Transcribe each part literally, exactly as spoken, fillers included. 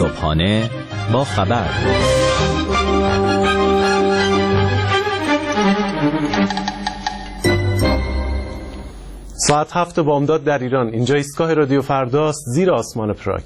صبحانه با خبر. ساعت هفت بامداد در ایران. اینجا ایستگاه رادیو فرداست، زیر آسمان پراگ.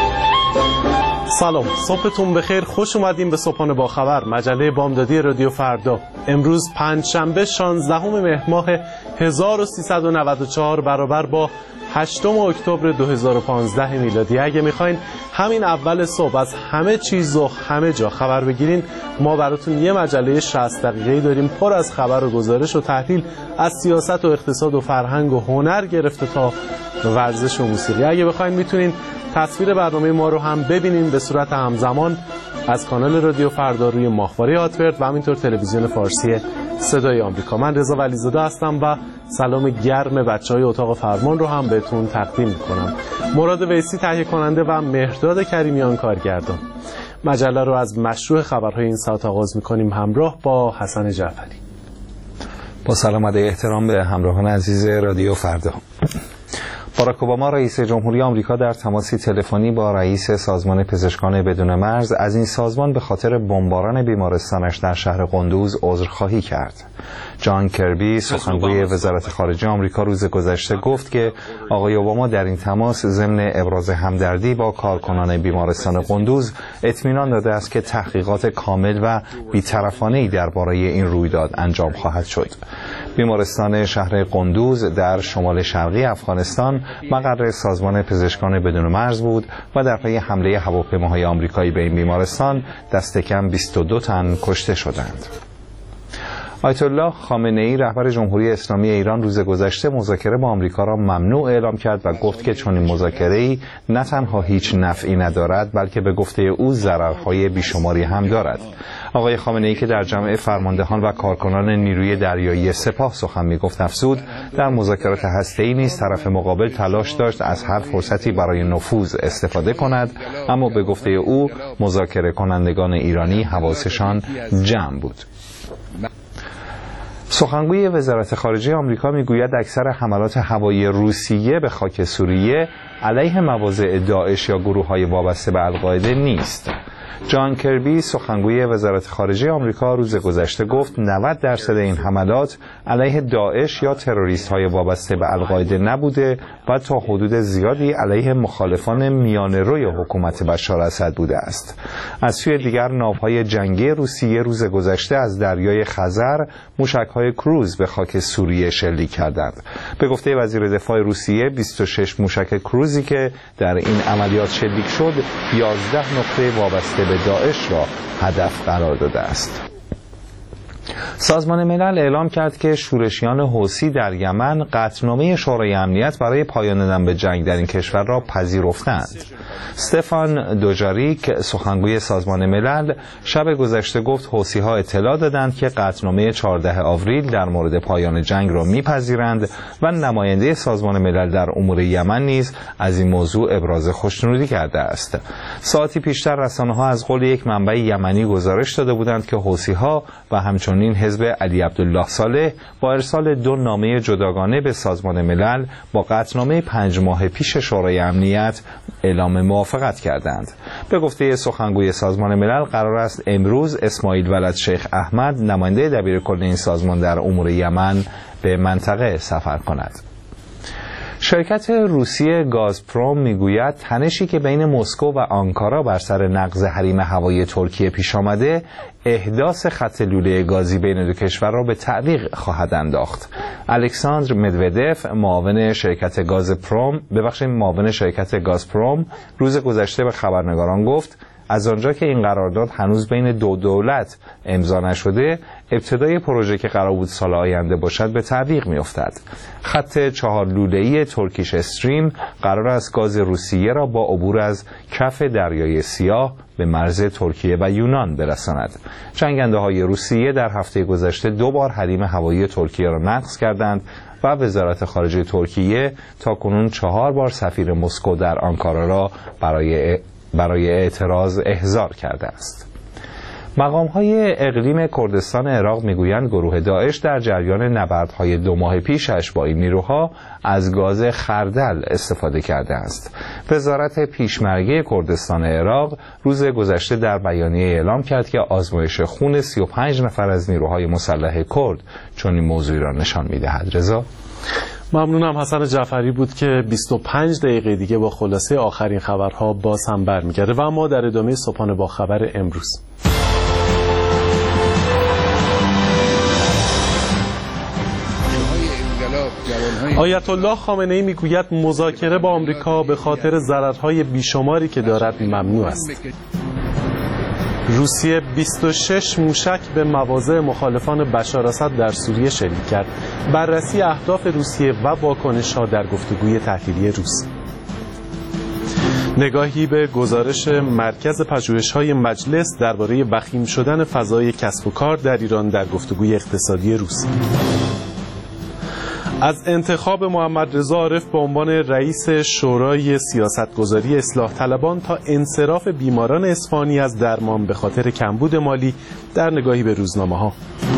سلام، صبحتون بخیر. خوش اومدیم به صبحانه با خبر، مجله بامدادی رادیو فردا. امروز پنجشنبه شانزدهم مهر ماه هزار و سیصد و نود و چهار برابر با هشتم اکتبر دو هزار و پانزده میلادی. اگه میخواین همین اول صبح از همه چیز و همه جا خبر بگیرین، ما براتون یه مجله شصت دقیقه‌ای داریم پر از خبر و گزارش و تحلیل از سیاست و اقتصاد و فرهنگ و هنر گرفته تا ورزش و موسیقی. اگه بخواین میتونین تصویر برنامه ما رو هم ببینین به صورت همزمان از کانال رادیو فردا روی ماهواره هاتبرد و همینطور تلویزیون فارسی صدای آمریکا. من رضا ولیزاده هستم و سلام گرم بچهای اتاق فرمان رو هم بهتون تقدیم میکنم. مراد ویسی تهیه کننده و مهرداد کریمیان کارگردان. مجله رو از مشروع خبرهای این ساعت آغاز میکنیم همراه با حسن جعفری. با سلام و احترام به همراهان عزیز رادیو فردا. باراک اوباما رئیس جمهوری آمریکا در تماسی تلفنی با رئیس سازمان پزشکان بدون مرز از این سازمان به خاطر بمباران بیمارستانش در شهر قندوز عذرخواهی کرد. جان کربی سخنگوی وزارت خارجه آمریکا روز گذشته گفت که آقای اوباما در این تماس ضمن ابراز همدردی با کارکنان بیمارستان قندوز اطمینان داده است که تحقیقات کامل و بی‌طرفانه‌ای درباره این رویداد انجام خواهد شد. بیمارستان شهر قندوز در شمال شرقی افغانستان مقر سازمان پزشکان بدون مرز بود و در پی حمله هواپیماهای آمریکایی به این بیمارستان دست کم بیست و دو تن کشته شدند. آیت الله خامنه‌ای رهبر جمهوری اسلامی ایران روز گذشته مذاکره با آمریکا را ممنوع اعلام کرد و گفت که چنین مذاکره‌ای نه تنها هیچ نفعی ندارد بلکه به گفته او ضررهای بیشماری هم دارد. آقای خامنه‌ای که در جمع فرماندهان و کارکنان نیروی دریایی سپاه سخن می‌گفت افزود در مذاکرات هسته‌ای نیز طرف مقابل تلاش داشت از هر فرصتی برای نفوذ استفاده کند، اما به گفته او مذاکره کنندگان ایرانی حواسشان جمع بود. سخنگوی وزارت خارجه آمریکا میگوید اکثر حملات هوایی روسیه به خاک سوریه علیه مواضع داعش یا گروه‌های وابسته به القاعده نیست. جان کربی سخنگوی وزارت خارجه آمریکا روز گذشته گفت نود درصد این حملات علیه داعش یا تروریست‌های وابسته به القاعده نبوده و تا حدود زیادی علیه مخالفان میانه‌روی حکومت بشار اسد بوده است. از سوی دیگر ناوهای جنگی روسیه روز گذشته از دریای خزر موشک‌های کروز به خاک سوریه شلیک کردند. به گفته وزیر دفاع روسیه بیست و شش موشک کروزی که در این عملیات شلیک شد یازده نقطه وابسته به داعش را هدف قرار داده است. سازمان ملل اعلام کرد که شورشیان حوثی در یمن قطعنامه شورای امنیت برای پایان دادن به جنگ در این کشور را پذیرفتند. استفان دوجاریک سخنگوی سازمان ملل شب گذشته گفت حوثی‌ها اطلاع دادند که قطعنامه چهاردهم آوریل در مورد پایان جنگ را می‌پذیرند و نماینده سازمان ملل در امور یمن نیز از این موضوع ابراز خوشنودی کرده است. ساعتی پیشتر رسانه‌ها از قول یک منبع یمنی گزارش داده بودند که حوثی‌ها و همچنین حزب علی عبدالله صالح با ارسال دو نامه جداگانه به سازمان ملل با قطعنامه پنج ماه پیش شورای امنیت اعلام موافقت کردند. به گفته سخنگوی سازمان ملل قرار است امروز اسماعیل ولد شیخ احمد نماینده دبیرکل این سازمان در امور یمن به منطقه سفر کند. شرکت روسی گازپروم میگوید تنشی که بین مسکو و آنکارا بر سر نقض حریم هوایی ترکیه پیش آمده احداث خط لوله گازی بین دو کشور را به تعویق خواهد انداخت. الکساندر مدودف معاون شرکت گازپروم ببخشید معاون شرکت گازپروم روز گذشته به خبرنگاران گفت از آنجا که این قرارداد هنوز بین دو دولت امضا نشده، ابتدای پروژه که قرار بود سال آینده باشد به تعویق می‌افتد. خط چهار لوله‌ای ترکیش استریم قرار است گاز روسیه را با عبور از کف دریای سیاه به مرز ترکیه و یونان برساند. جنگنده‌های روسیه در هفته گذشته دو بار حریم هوایی ترکیه را نقض کردند و وزارت خارجه ترکیه تاکنون چهار بار سفیر مسکو در آنکارا را برای برای اعتراض احضار کرده است. مقام‌های اقلیم کردستان عراق میگویند گروه داعش در جریان نبردهای دو ماه پیشش با این نیروها از گاز خردل استفاده کرده است. وزارت پیشمرگه کردستان عراق روز گذشته در بیانیه اعلام کرد که آزمایش خون سی و پنج نفر از نیروهای مسلح کرد چون این موضوعی را نشان می‌دهد. رضا ممنونم. حسن جعفری بود که بیست و پنج دقیقه دیگه با خلاصه آخرین خبرها باز هم برمیگرده و اما در ادامه صبحانه با خبر امروز. آیت الله خامنه‌ای میگوید مذاکره با آمریکا به خاطر ضررهای بیشماری که دارد ممنوع است. روسیه بیست و شش موشک به مواضع مخالفان بشار اسد در سوریه شلیک کرد. بررسی اهداف روسیه و واکنش‌ها در گفتگوی تحلیلی روس. نگاهی به گزارش مرکز پژوهش‌های مجلس درباره وخیم شدن فضای کسب و کار در ایران در گفتگوی اقتصادی روس. از انتخاب محمد رضا عارف به عنوان رئیس شورای سیاستگذاری اصلاح طلبان تا انصراف بیماران اصفهانی از درمان به خاطر کمبود مالی در نگاهی به روزنامه‌ها.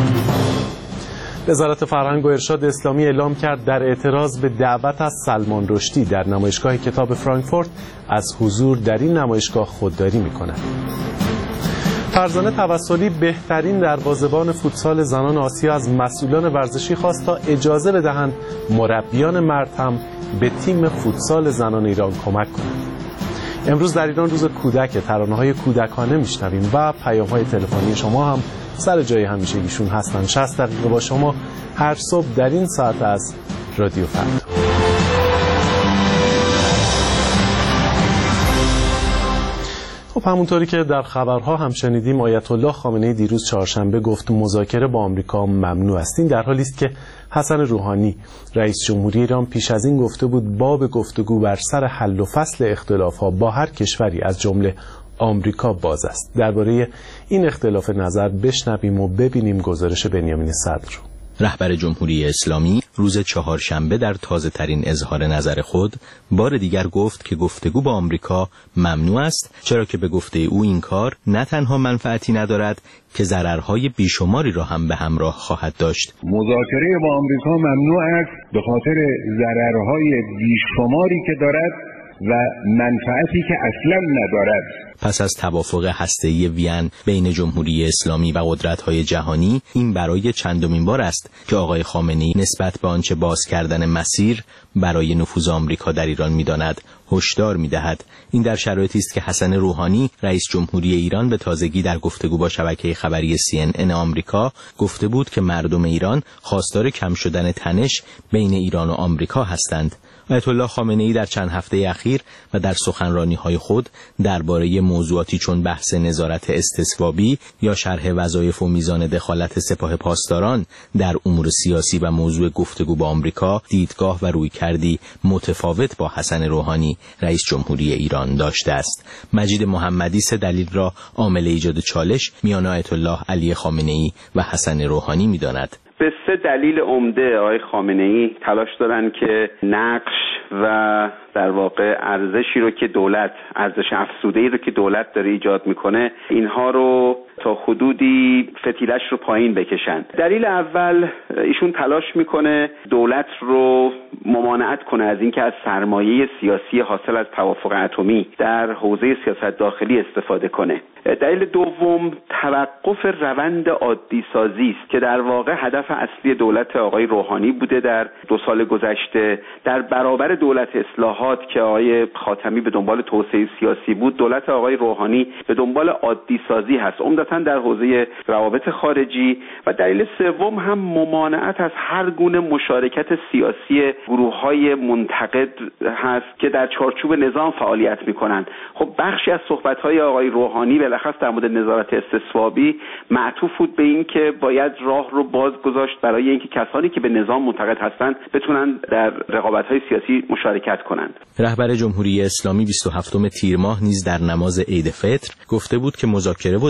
وزارت فرهنگ و ارشاد اسلامی اعلام کرد در اعتراض به دعوت از سلمان رشدی در نمایشگاه کتاب فرانکفورت از حضور در این نمایشگاه خودداری می‌کند. فرزانه توسلی بهترین دروازه‌بان فوتسال زنان آسیا از مسئولان ورزشی خواست تا اجازه بدهند مربیان مرد هم به تیم فوتسال زنان ایران کمک کنند. امروز در ایران روز کودک، ترانه‌های کودکانه میشنویم و پیام‌های تلفنی شما هم سر جای همیشگیشون هستن. شصت دقیقه با شما هر صبح در این ساعت از رادیو فردا. خب همونطوری که در خبرها هم شنیدیم آیت الله خامنه‌ای دیروز چهارشنبه گفت مذاکره با آمریکا ممنوع است. این در حالی است که حسن روحانی رئیس جمهوری ایران پیش از این گفته بود باب گفتگو بر سر حل و فصل اختلاف‌ها با هر کشوری از جمله آمریکا باز است. درباره این اختلاف نظر بشنویم و ببینیم گزارش بنیامین صدر رو. رهبر جمهوری اسلامی روز چهارشنبه در تازه ترین اظهار نظر خود بار دیگر گفت که گفتگو با آمریکا ممنوع است، چرا که به گفته او این کار نه تنها منفعتی ندارد که ضررهای بیشماری را هم به همراه خواهد داشت. مذاکره با آمریکا ممنوع است به خاطر ضررهای بیشماری که دارد و منفعتی که اصلا ندارد. پس از توافق هسته‌ای وین بین جمهوری اسلامی و قدرت‌های جهانی، این برای چندمین بار است که آقای خامنه‌ای نسبت به آنچه باز کردن مسیر برای نفوذ آمریکا در ایران می‌داند هشدار می‌دهد. این در شرایطی است که حسن روحانی رئیس جمهوری ایران به تازگی در گفتگو با شبکه خبری سی ان ان آمریکا گفته بود که مردم ایران خواستار کم شدن تنش بین ایران و آمریکا هستند. آیت الله خامنه‌ای در چند هفته اخیر و در سخنرانی‌های خود درباره موضوعاتی چون بحث نظارت استصوابی یا شرح وظایف و میزان دخالت سپاه پاسداران در امور سیاسی و موضوع گفتگو با آمریکا دیدگاه و رویکردی متفاوت با حسن روحانی رئیس جمهوری ایران داشته است. مجید محمدی سه دلیل را عامل ایجاد چالش میان آیت الله علی خامنه‌ای و حسن روحانی می‌داند. به سه دلیل عمده آقای خامنه‌ای تلاش دارن که نقش و در واقع ارزشی رو که دولت ارزش افزوده‌ای رو که دولت داره ایجاد میکنه اینها رو تا حدودی فتیلش رو پایین بکشن. دلیل اول ایشون تلاش میکنه دولت رو ممانعت کنه از اینکه از سرمایه سیاسی حاصل از توافق اتمی در حوزه سیاست داخلی استفاده کنه. دلیل دوم توقف روند عادی سازی است که در واقع هدف اصلی دولت آقای روحانی بوده در دو سال گذشته. در برابر دولت اصلاحات که آقای خاتمی به دنبال توسعه سیاسی بود، دولت آقای روحانی به دنبال عادی سازی هست، عمدتاً در حوزه روابط خارجی. و دلیل سوم هم ممانعت از هر گونه مشارکت سیاسی گروه‌های منتقد هست که در چارچوب نظام فعالیت می‌کنند. خب بخشی از صحبت‌های آقای روحانی بالاخص در مورد نظارت استصوابی معطوف بود به این که باید راه رو باز گذاشت برای اینکه کسانی که به نظام منتقد هستند بتونن در رقابت‌های سیاسی مشارکت کنند. رهبر جمهوری اسلامی بیست و هفتم تیر ماه نیز در نماز عید فطر گفته بود که مذاکره و در پی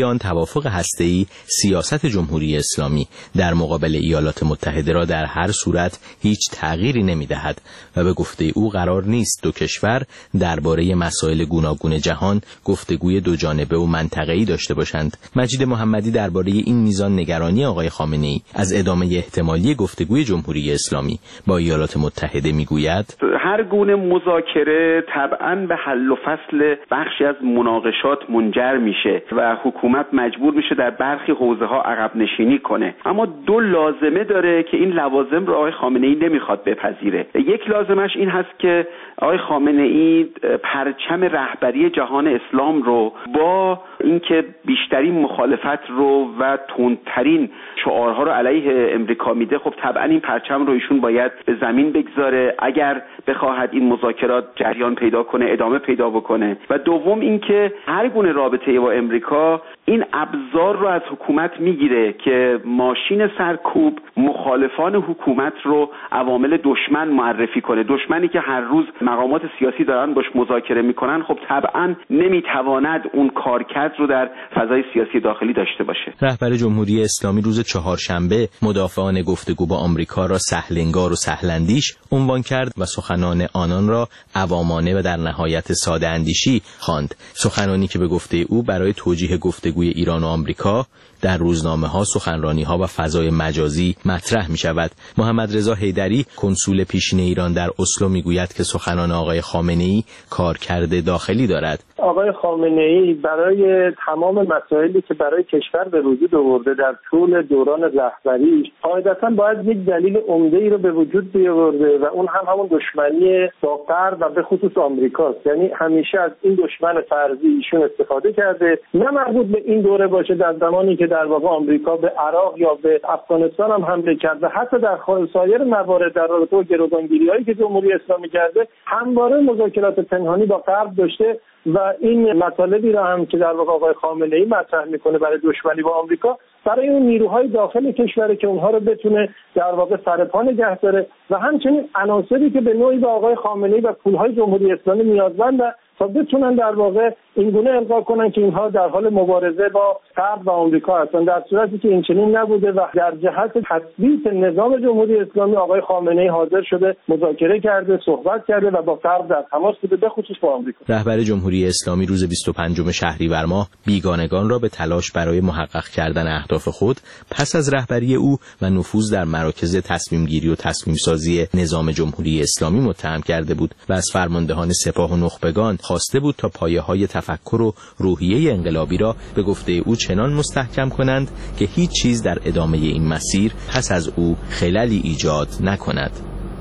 آن توافق هسته‌ای سیاست جمهوری اسلامی در مقابل ایالات متحده را در هر صورت هیچ تغییری نمی‌دهد و به گفته او قرار نیست دو کشور درباره مسائل گوناگون جهان گفتگوی دو جانبه و منطقه‌ای داشته باشند. مجید محمدی درباره این میزان نگرانی آقای خامنه‌ای از ادامه احتمالی گفتگوی جمهوری اسلامی با ایالات متحده میگوید: هر گونه مذاکره طبعاً به حل و فصل بخشی از مناقشات منجر میشه و حکومت مجبور میشه در برخی حوزه‌ها عقب نشینی کنه، اما دو لازمه داره که این لوازم رو آقای خامنه‌ای نمیخواد بپذیره. یک لازمش این هست که آقای خامنه‌ای پرچم رهبری جهان اسلام رو با اینکه بیشترین مخالفت رو و تندترین شعارها رو علیه امریکا میده، خب طبعا این پرچم رو ایشون باید به زمین بگذاره اگر بخواهد این مذاکرات جریان پیدا کنه، ادامه پیدا بکنه. و دوم اینکه هر گونه رابطه با امریکا این ابزار رو از حکومت میگیره که ماشین سرکوب مخالفان حکومت رو عوامل دشمن معرفی کنه. دشمنی که هر روز مقامات سیاسی دارن باش مذاکره میکنن، خب طبعا نمیتواند اون کارکرد رو در فضای سیاسی داخلی داشته باشه. رهبر جمهوری اسلامی روز چهارشنبه مدافعان گفتگو با آمریکا را سهلنگار و سهلندیش عنوان کرد و سخنان آنان را عوامانه و در نهایت ساده اندیشی خواند. سخنانی که به گفته او برای توجیه گفتگوی ایران و آمریکا در روزنامه‌ها، سخنرانی‌ها و فضای مجازی مطرح می‌شود. محمد رضا حیدری کنسول پیشین ایران در اسلو میگوید که سخنان آقای خامنه‌ای کارکرد داخلی دارد. آقای خامنه‌ای برای تمام مسائلی که برای کشور به وجود آورده در طول دوران رهبریش قاعدتاً باید یک دلیل عمده‌ای رو به وجود بیاورده و اون هم همون دشمنی با غرب و به خصوص آمریکاست. یعنی همیشه از این دشمن فرضی ایشون استفاده کرده، نه مربوط به این دوره باشه در زمانی که در واقع آمریکا به عراق یا به افغانستان هم حمله کرد و حتی در سایر موارد در رابطه با گروگانگیری‌هایی که جمهوری اسلامی کرده همواره مذاکرات پنهانی با غرب داشته و این مطالبی را هم که در واقع آقای خامنه‌ای مطرح میکنه برای دشمنی با آمریکا برای اون نیروهای داخل کشور که اونها رو بتونه در واقع سر پا نگه داره و همچنین عناصری که به نوعی به آقای خامنه‌ای و پولهای جمهوری اسلامی نیازمندن تا بتونن در واقع این گونه القا کنن که اینها در حال مبارزه با غرب و آمریکا هستند، در صورتی که این چنین نبوده و در جهت تثبیت نظام جمهوری اسلامی آقای خامنه‌ای حاضر شده مذاکره کرده، صحبت کرده و با غرب در تماس بوده، به خصوص با آمریکا. رهبر جمهوری اسلامی روز بیست و پنجم شهریور ماه بیگانگان را به تلاش برای محقق کردن اهداف خود پس از رهبری او و نفوذ در مراکز تصمیم گیری و تصمیم سازی نظام جمهوری اسلامی متهم کرده بود و از فرماندهان سپاه و نخبگان خواسته بود تا پایه‌های تفکر و روحیه انقلابی را به گفته او چنان مستحکم کنند که هیچ چیز در ادامه این مسیر پس از او خللی ایجاد نکند.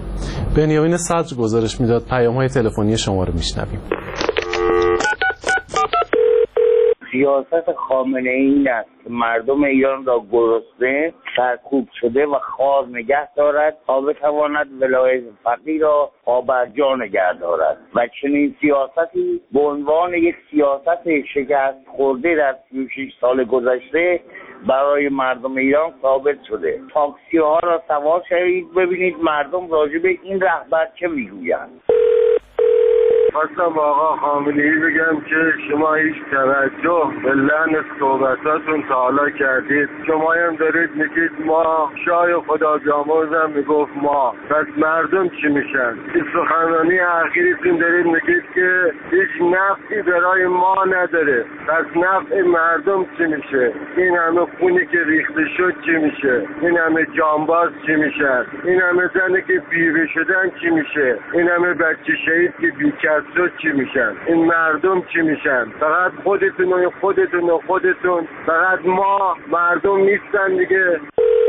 بنیامین صدر گزارش میداد. پیام‌های تلفنی شما رو میشنویم. سیاست خامنه‌ای این است که مردم ایران را گرسنه، سرکوب شده و خوار نگه دارد تا بتواند ولایت فقیه را پابرجا نگه دارد و چنین سیاستی به عنوان یک سیاست شکست خورده در سی و شش سال گذشته برای مردم ایران ثابت شده. تاکسی ها را سوار شوید ببینید مردم راجع به این رهبر چه میگویند. خواستم آقا خامنه‌ای بگم که شما هیچ توجه به لحن صحبتاتون تا حالا کردید. شما هم دارید میگید ما، شاه خدا بیامرزم میگفت ما، پس مردم چی میشن؟ این سخنرانی اخیرتون دارید میگید که هیچ نفعی برای ما نداره، پس نفع مردم چی میشه؟ این همه خونی که ریخته شد چی میشه؟ این همه جانباز چی میشن؟ این همه زنی که بیوه شدن چی میشه؟ این همه بچه شهید که بیکس شد چی میشن؟ این مردم چی میشن؟ فقط خودتون و خودتون و خودتون، فقط ما مردم نیستن دیگه.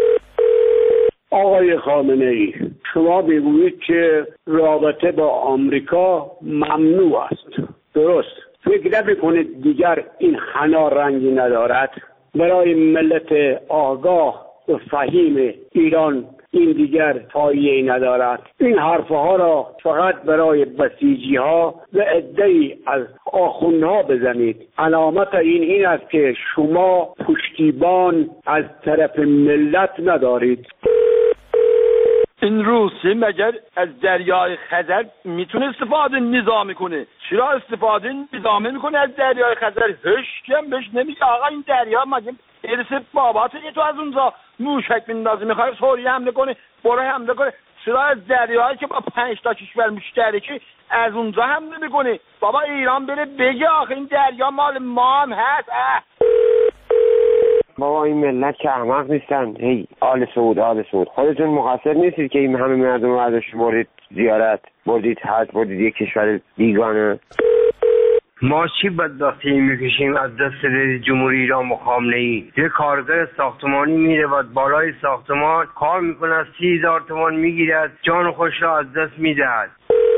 آقای خامنه‌ای، شما میگویید که رابطه با آمریکا ممنوع است. درست. فکر نمی‌کنید دیگر این حنا رنگی ندارد؟ برای ملت آگاه و فهیم ایران این دیگر پایه‌ای ندارد. این حرفها را فقط برای بسیجی ها و عده‌ای از آخوندها بزنید. علامت این این است که شما پشتیبان از طرف ملت ندارید. این روسیه مگر از دریای خزر میتونه استفاده نظامی کنه؟ چرا استفاده نظامی میکنه از دریای خزر؟ هیچ کم بهش نمیگه آقا این دریا مگه ارث باباته که تو از اونجا موشک میندازی میخوای سوریه حمله کنه برای حمله کنه؟ چرا از دریایی که با پنج تا کشور مشترکی از اونجا حمله میکنه؟ بابا ایران بره بگه آخه این دریا مال ما هم هست. اه. بابا این ملت که احمق نیستن. هی آل سعود آل سعود خودتون مقصر نیستید که این همه مردم رو ازش بردید زیارت، بردید حج، بردید یک کشور بیگانه. ما چی بدبختی میکشیم از دست رئیس جمهوری ایران و خامنه‌ای؟ یه کارگر ساختمانی میره و بالای ساختمان کار میکنه، از سی هزار تومان میگیرد، جان خوش را از دست میدهد.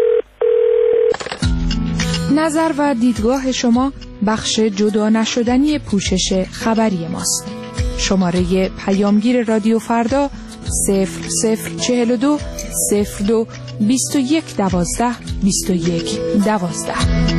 نظر و دیدگاه شما بخش جدا نشدنی پوشش خبری ماست. شماره پیامگیر رادیو فردا صفر صفر چهل و دو صفر دو بیست و یک دوازده بیست و یک دوازده.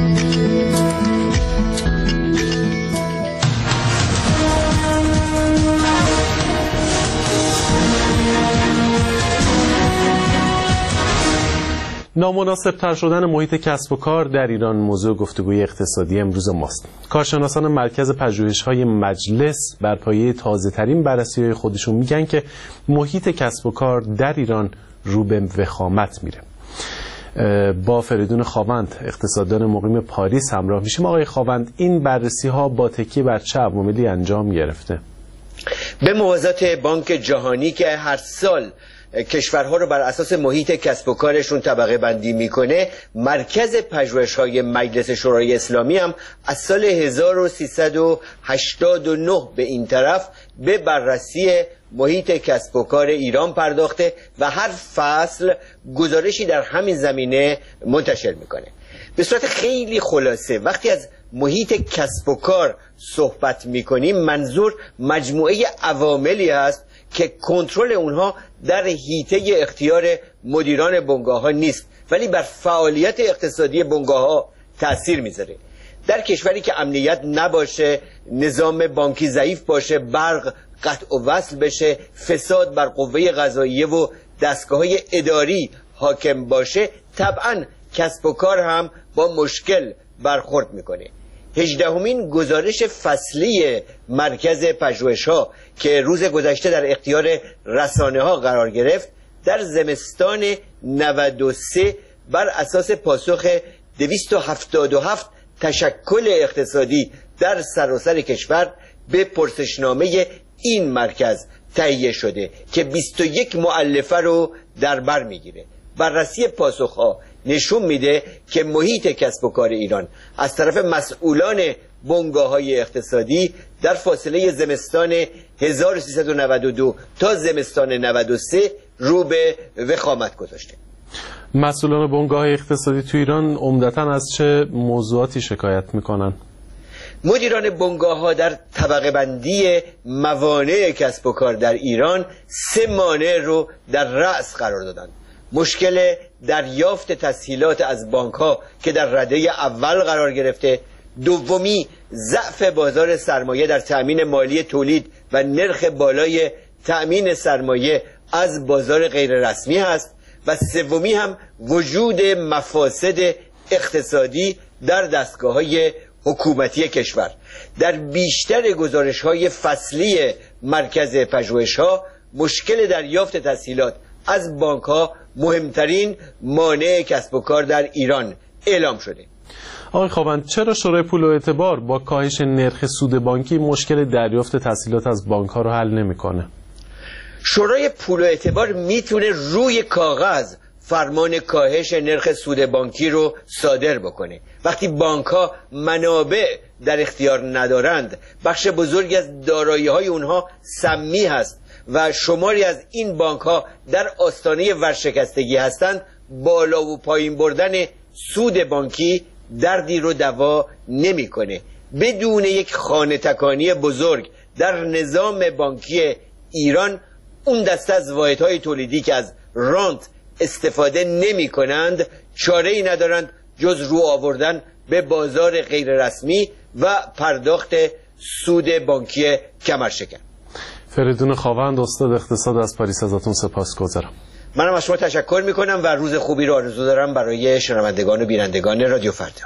نامناسب تر شدن محیط کسب و کار در ایران موضوع گفتگوی اقتصادی امروز ماست. کارشناسان مرکز پژوهش‌های مجلس بر پایه تازه‌ترین بررسی‌های خودشون میگن که محیط کسب و کار در ایران رو به وخامت میره. با فریدون خاوند اقتصاددان مقیم پاریس همراه میشیم. آقای خاوند، این بررسی‌ها با تکیه بر چه عواملی انجام گرفته؟ به موازات بانک جهانی که هر سال کشورها رو بر اساس محیط کسب و کارشون طبقه بندی میکنه، مرکز پژوهش‌های مجلس شورای اسلامی هم از سال هزار و سیصد و هشتاد و نه به این طرف به بررسی محیط کسب و کار ایران پرداخته و هر فصل گزارشی در همین زمینه منتشر میکنه. به صورت خیلی خلاصه وقتی از محیط کسب و کار صحبت میکنیم منظور مجموعه عواملی هست که کنترل اونها در حیطه اختیار مدیران بنگاه ها نیست، ولی بر فعالیت اقتصادی بنگاه ها تأثیر میذاره. در کشوری که امنیت نباشه، نظام بانکی ضعیف باشه، برق قطع و وصل بشه، فساد بر قوه قضاییه و دستگاه‌های اداری حاکم باشه، طبعا کسب و کار هم با مشکل برخورد میکنه. هجدهمین گزارش فصلی مرکز پژوهش‌ها که روز گذشته در اختیار رسانه‌ها قرار گرفت، در زمستان نود و سه بر اساس پاسخ دویست و هفتاد و هفت تشکل اقتصادی در سراسر کشور به پرسشنامه این مرکز تهیه شده که بیست و یک مؤلفه رو در بر میگیره. بررسی پاسخ‌ها نشون میده که محیط کسب و کار ایران از طرف مسئولان بنگاه‌های اقتصادی در فاصله زمستان هزار و سیصد و نود و دو تا زمستان نود و سه رو به وخامت گذاشته. مسئولان بنگاه‌های اقتصادی تو ایران عمدتاً از چه موضوعاتی شکایت میکنن؟ مدیران بنگاه‌ها در طبقه بندی موانع کسب و کار در ایران سه مانع رو در رأس قرار دادن. مشکل دریافت تسهیلات از بانک‌ها که در رده اول قرار گرفته، دومی ضعف بازار سرمایه در تأمین مالی تولید و نرخ بالای تأمین سرمایه از بازار غیر رسمی هست و سومی هم وجود مفاسد اقتصادی در دستگاه‌های حکومتی کشور. در بیشتر گزارش‌های فصلی مرکز پژوهش‌ها مشکل دریافت تسهیلات از بانک‌ها مهمترین مانع کسب و کار در ایران اعلام شده. آقای خاوند، چرا شورای پول و اعتبار با کاهش نرخ سود بانکی مشکل دریافت تسهیلات از بانک‌ها رو حل نمی‌کنه؟ شورای پول و اعتبار میتونه روی کاغذ فرمان کاهش نرخ سود بانکی رو صادر بکنه. وقتی بانک‌ها منابع در اختیار ندارند، بخش بزرگی از دارایی‌های اونها سمی هست و شماری از این بانک‌ها در آستانه ورشکستگی هستند، بالا و پایین بردن سود بانکی دردی رو دوا نمی‌کنه. بدون یک خانه تکانی بزرگ در نظام بانکی ایران، اون دسته از واحدهای تولیدی که از رانت استفاده نمی کنند چاره‌ای ندارند جز رو آوردن به بازار غیر رسمی و پرداخت سود بانکی کمرشکن. فریدون خاوند، استاد اقتصاد از پاریس، ازتون سپاسگزارم. منم از شما تشکر میکنم و روز خوبی رو آرزو دارم برای شنوندگان و بینندگان رادیو فردا.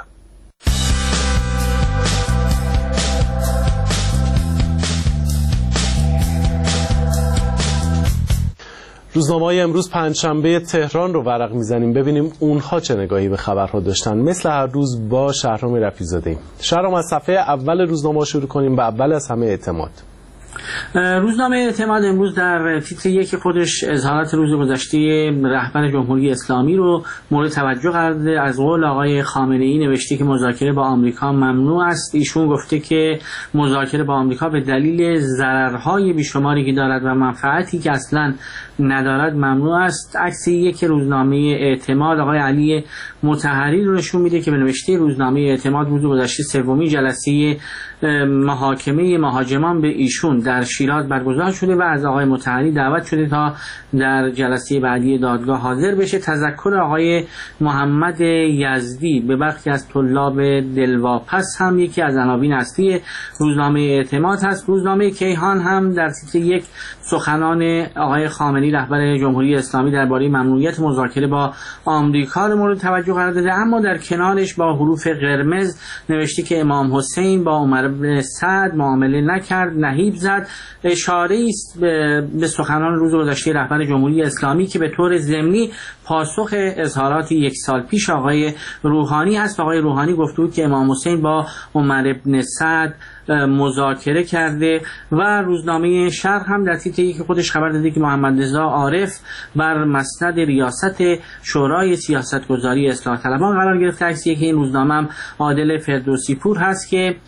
روزنامه‌های امروز پنجشنبه تهران رو ورق میزنیم ببینیم اونها چه نگاهی به خبرها داشتن. مثل هر روز با شهرام رفیع‌زاده. شهرام، از صفحه اول روزنامه شروع کنیم. به اول از همه اعتماد. روزنامه اعتماد امروز در تیتر یک خودش اظهارات روز گذشته رهبر جمهوری اسلامی رو مورد توجه قرار داده. از قول آقای خامنه‌ای نوشته که مذاکره با آمریکا ممنوع است. ایشون گفته که مذاکره با آمریکا به دلیل ضررهای بیشماری که دارد و منفعتی که اصلا ندارد ممنوع است. عکس یک روزنامه اعتماد آقای علی مطهری رو نشون میده که به نوشته روزنامه اعتماد روز گذشته سومین جلسه محاکمه مهاجمان به ایشون در شیراز برگزار شده و از آقای مطهری دعوت شده تا در جلسه بعدی دادگاه حاضر بشه. تذکر آقای محمد یزدی به برخی از طلاب دلواپس هم یکی از عناوین اصلی روزنامه اعتماد هست. روزنامه کیهان هم در تیتر یک سخنان آقای خامنه‌ای رهبر جمهوری اسلامی درباره ممنوعیت مذاکره با آمریکا رو مورد توجه قرار داده، اما در کنارش با حروف قرمز نوشته که امام حسین با عمر بن سعد معامله نکرد، نهیب زد. اشاره است به سخنان روز گذشته رهبر جمهوری اسلامی که به طور ضمنی پاسخ اظهارات یک سال پیش آقای روحانی هست. آقای روحانی گفته بود که امام حسین با عمر بن سعد مذاکره کرده و روزنامه شرق هم در تیتر یک خودش خبر داده که محمد رضا عارف بر مسند ریاست شورای سیاستگذاری اصلاح طلبان قرار گرفته. عکس یک این روزنامه هم عادل فردوسی پور هست که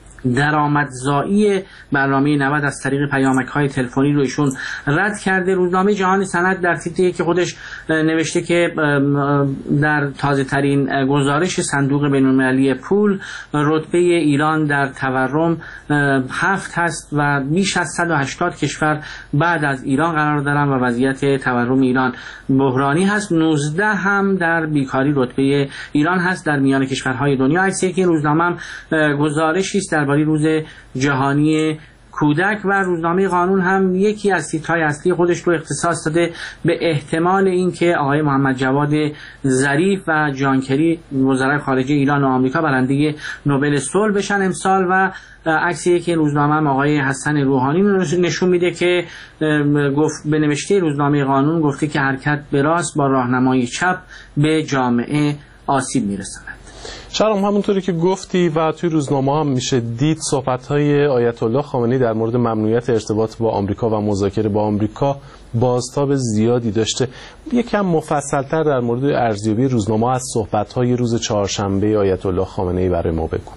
درآمدزایی برنامه نود از طریق پیامک‌های تلفنی رو ایشون رد کرده. روزنامه جهان سند در تیتر که خودش نوشته که در تازه ترین گزارش صندوق بین‌المللی پول رتبه ایران در تورم هفت هست و بیش از صد و هشتاد کشور بعد از ایران قرار دارن و وضعیت تورم ایران بحرانی هست. نوزده هم در بیکاری رتبه ایران هست در میان کشورهای دنیا. عکس یک روزنامه هم گزارشی است در روز جهانی کودک و روزنامه قانون هم یکی از تیترهای اصلی خودش رو اختصاص داده به احتمال اینکه آقای محمد جواد ظریف و جان کری وزرای خارجه ایران و آمریکا برنده نوبل صلح بشن امسال و عکس یک روزنامه هم آقای حسن روحانی نشون میده که گفت به نوشته روزنامه قانون گفته که حرکت به راست با راهنمای چپ به جامعه آسیب میرساند. شهرام، همونطوری که گفتی و توی روزنامه هم میشه دید صحبت‌های آیت الله خامنه‌ای در مورد ممنوعیت ارتباط با آمریکا و مذاکره با آمریکا بازتاب زیادی داشته. یکم مفصل‌تر در مورد ارزیابی روزنامه از صحبت‌های روز چهارشنبه آیت الله خامنه‌ای برای ما بگو.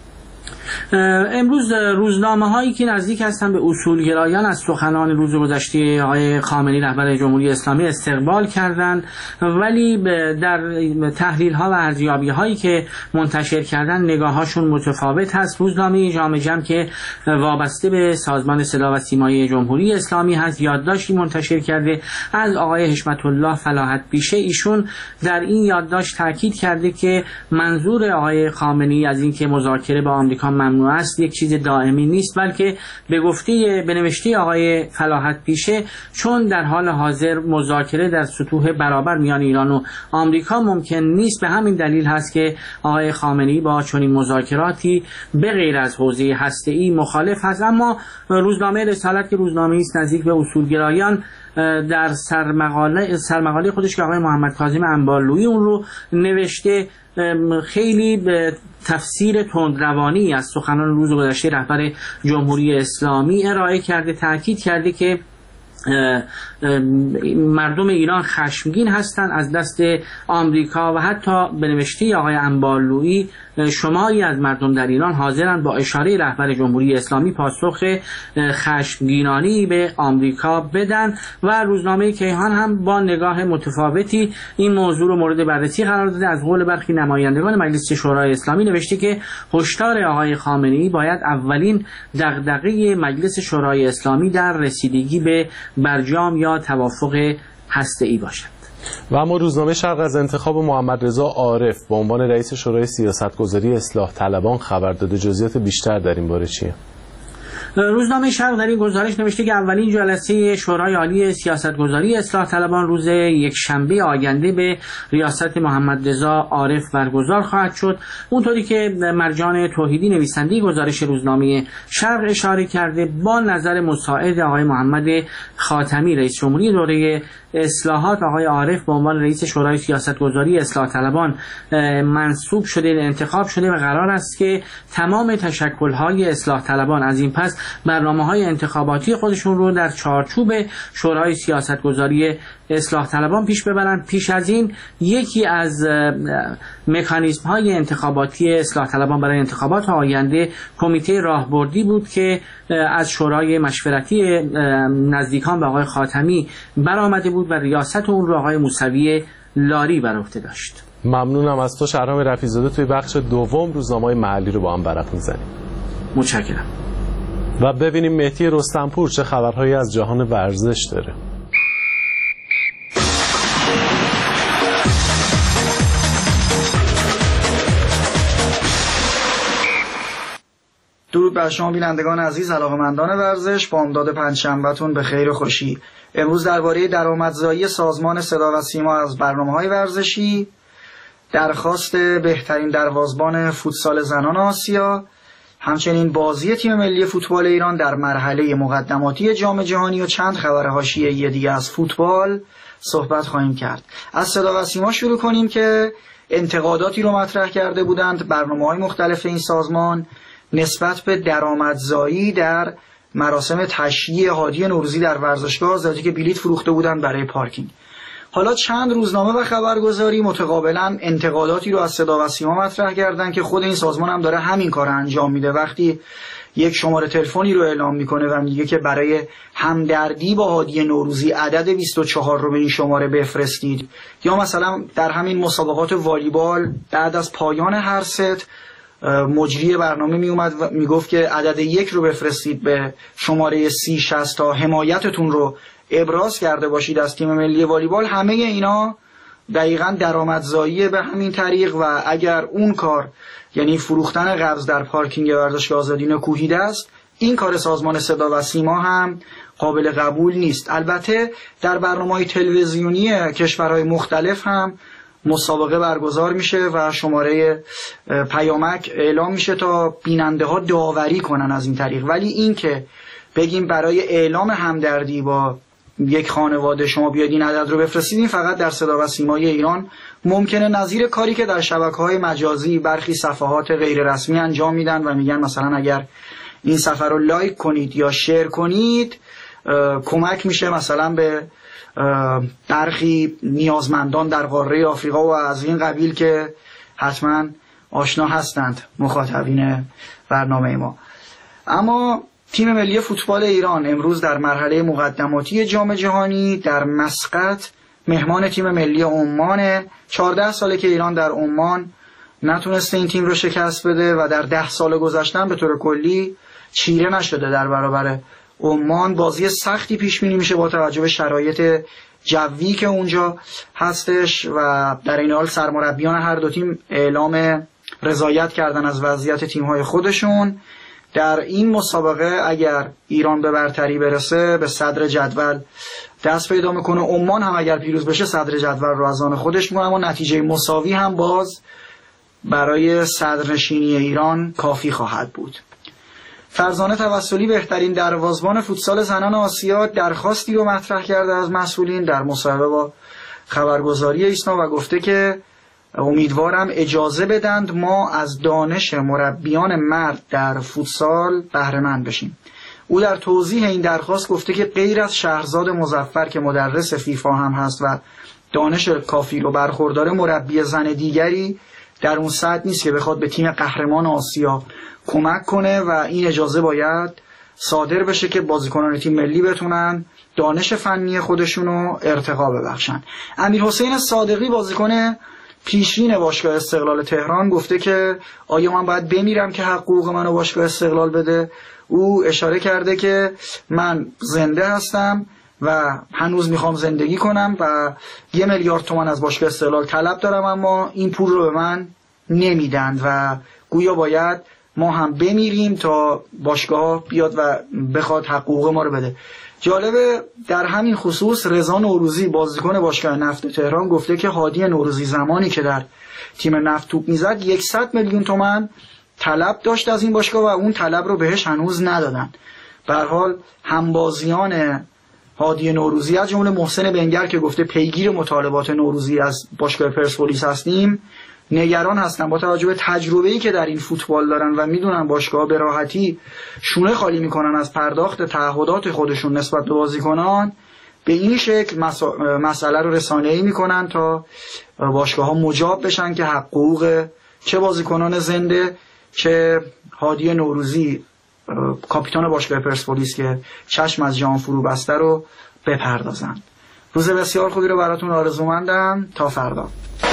امروز روزنامه هایی که نزدیک هستن به اصولگرایان از سخنان روز گذشته آقای خامنه‌ای رهبر جمهوری اسلامی استقبال کردند، ولی در تحلیل ها و ارزیابی هایی که منتشر کردن نگاه هاشون متفاوت هست. روزنامه جامعه جمع که وابسته به سازمان صدا و سیمای جمهوری اسلامی هست یادداشتی منتشر کرده از آقای حشمت الله فلاحت پیشه. ایشون در این یادداشت تاکید کرده که منظور آقای خامنه‌ای از اینکه مذاکره با آمریکا ممنوع است یک چیز دائمی نیست، بلکه به گفته به نوشته آقای فلاحت پیشه چون در حال حاضر مذاکره در سطوح برابر میان ایران و آمریکا ممکن نیست، به همین دلیل هست که آقای خامنه‌ای با چنین مذاکراتی به غیر از حوزه هسته‌ای مخالف هست. اما روزنامه رسالت که روزنامه‌ای است نزدیک به اصولگرایان در سرمقاله سرمقاله خودش که آقای محمد کاظم انبارلویی اون رو نوشته خیلی به تفسیر تندروانی از سخنان روز گذشته رهبر جمهوری اسلامی ارائه کرده. تاکید کرده که مردم ایران خشمگین هستند از دست آمریکا و حتی به نوشته آقای انبارلویی شماری از مردم در ایران حاضرند با اشاره رهبر جمهوری اسلامی پاسخ خشمگینانی به آمریکا بدن. و روزنامه کیهان هم با نگاه متفاوتی این موضوع رو مورد بررسی قرار داده. از قول برخی نمایندگان مجلس شورای اسلامی نوشته که هشدار آقای خامنه‌ای باید اولین دغدغه مجلس شورای اسلامی در رسیدگی به برجام یا توافق هسته‌ای باشد. و اما روزنامه شرق از انتخاب محمد رضا عارف به عنوان رئیس شورای سیاستگذاری اصلاح طلبان خبر داده. جزئیات بیشتر در این باره چیه؟ روزنامه شرق در این گزارش نوشته که اولین جلسه شورای عالی سیاستگذاری اصلاح طلبان روز یکشنبه آینده به ریاست محمد رضا عارف برگزار خواهد شد. اونطوری که مرجان توحیدی نویسنده گزارش روزنامه شرق اشاره کرده، با نظر مساعد آقای محمد خاتمی رئیس جمهوری دوره اصلاحات، آقای عارف به عنوان رئیس شورای سیاستگذاری اصلاح طلبان منصوب شده، انتخاب شده و قرار است که تمام تشکل‌های اصلاح طلبان از این پس برنامه‌های انتخاباتی خودشون رو در چارچوب شورای سیاستگذاری اصلاح طلبان پیش ببرند. پیش از این یکی از مکانیزم‌های انتخاباتی اصلاح طلبان برای انتخابات آینده کمیته راهبردی بود که از شورای مشورتی نزدیکان به آقای خاتمی برآمده بود و ریاست اون رو آقای موسوی لاری بر عهده داشت. ممنونم از تو شهرام رفیع‌زاده. توی بخش دوم روزنامه‌های محلی رو با هم ورق می‌زنیم. متشکرم. و ببینیم مهدی رستمپور چه خبرهایی از جهان ورزش داره. درود بر شما بینندگان عزیز، علاقه‌مندان ورزش، بامداد پنجشنبه‌تون به خیر و خوشی. امروز درباره درآمدزایی سازمان صدا و سیما از برنامه‌های ورزشی، درخواست بهترین دروازه‌بان فوتسال زنان آسیا، همچنین بازی تیم ملی فوتبال ایران در مرحله مقدماتی جام جهانی و چند خبر حاشیه‌ای دیگه از فوتبال صحبت خواهیم کرد. از صدا و سیما شروع کنیم که انتقاداتی رو مطرح کرده بودند برنامه‌های مختلف این سازمان نسبت به درآمدزایی در مراسم تشییع هادی نوروزی در ورزشگاه آزادی که بلیت فروخته بودند برای پارکینگ. حالا چند روزنامه و خبرگزاری متقابلا انتقاداتی رو از صدا و سیما مطرح کردن که خود این سازمان هم داره همین کار انجام میده. وقتی یک شماره تلفنی رو اعلام میکنه و میگه که برای همدردی با هادی نوروزی عدد بیست و چهار رو به این شماره بفرستید، یا مثلا در همین مسابقات والیبال بعد از پایان هر ست مجری برنامه می اومد و میگفت که عدد یک رو بفرستید به شماره سی شصت تا حمایتتون رو ابراز کرده باشید از تیم ملی والیبال. همه اینا دقیقاً درآمدزایی به همین طریق و اگر اون کار یعنی فروختن قبض در پارکینگ ورزشگاه آزادی نکوهیده است، این کار سازمان صدا و سیما هم قابل قبول نیست. البته در برنامه‌های تلویزیونی کشورهای مختلف هم مسابقه برگزار میشه و شماره پیامک اعلام میشه تا بیننده ها داوری کنن از این طریق، ولی این که بگیم برای اعلام همدردی با یک خانواده شما بیاید این عدد رو بفرستید، این فقط در صدا و سیمای ایران ممکنه، نظیر کاری که در شبکه‌های مجازی برخی صفحات غیر رسمی انجام میدن و میگن مثلا اگر این صفحه رو لایک کنید یا شیر کنید کمک میشه مثلا به برخی نیازمندان در قاره آفریقا و از این قبیل که حتما آشنا هستند مخاطبین برنامه ما. اما تیم ملی فوتبال ایران امروز در مرحله مقدماتی جام جهانی در مسقط مهمان تیم ملی عمان. چهارده ساله که ایران در عمان نتونسته این تیم رو شکست بده و در ده سال گذشتن به طور کلی چیره نشده در برابر عمان. بازی سختی پیش بینی میشه با توجه به شرایط جوی که اونجا هستش و در این حال سرمربیان هر دو تیم اعلام رضایت کردن از وضعیت تیم‌های خودشون. در این مسابقه اگر ایران به برتری برسه به صدر جدول دست پیدا میکنه، عمان هم اگر پیروز بشه صدر جدول رو از آن خودش میکنه، اما نتیجه مساوی هم باز برای صدرنشینی ایران کافی خواهد بود. فرزانه توسلی بهترین دروازه‌بان فوتسال زنان آسیا درخواستی رو مطرح کرده از مسئولین در مصاحبه با خبرگزاری ایسنا و گفته که امیدوارم اجازه بدند ما از دانش مربیان مرد در فوتسال بهره مند بشیم. او در توضیح این درخواست گفته که غیر از شهرزاد مظفر که مدرس فیفا هم هست و دانش کافی رو برخورداره، مربی زن دیگری در اون سطح نیست که بخواد به تیم قهرمان آسیا کمک کنه و این اجازه باید صادر بشه که بازیکنان تیم ملی بتونن دانش فنی خودشونو ارتقا ببخشن. امیرحسین صادقی بازیکن پیشین باشگاه استقلال تهران گفته که آیا من باید بمیرم که حقوق منو باشگاه استقلال بده؟ او اشاره کرده که من زنده هستم و هنوز میخوام زندگی کنم و یه میلیارد تومان از باشگاه استقلال طلب دارم اما این پول رو به من نمیدن و گویا باید ما هم بمیریم تا باشگاه بیاد و بخواد حقوق ما رو بده. جالبه در همین خصوص رضا نوروزی بازیکن باشگاه نفت تهران گفته که هادی نوروزی زمانی که در تیم نفت توپ میزد صد میلیون تومان طلب داشت از این باشگاه و اون طلب رو بهش هنوز ندادن. به هر حال همبازیان هادی نوروزی از جمله محسن بنگر که گفته پیگیر مطالبات نوروزی از باشگاه پرسپولیس هستیم نگران هستن با توجه به تجربه‌ای که در این فوتبال دارن و میدونن باشگاه به راحتی شونه خالی میکنن از پرداخت تعهدات خودشون نسبت به بازیکنان، به این شکل مسئله رو رسانه‌ای میکنن تا باشگاه‌ها مجاب بشن که حقوق چه بازیکنان زنده چه هادی نوروزی کاپیتان باشگاه پرسپولیس که چشم از جان فرو بسته رو بپردازن. روز بسیار خوبی رو براتون آرزومندم. تا فردا.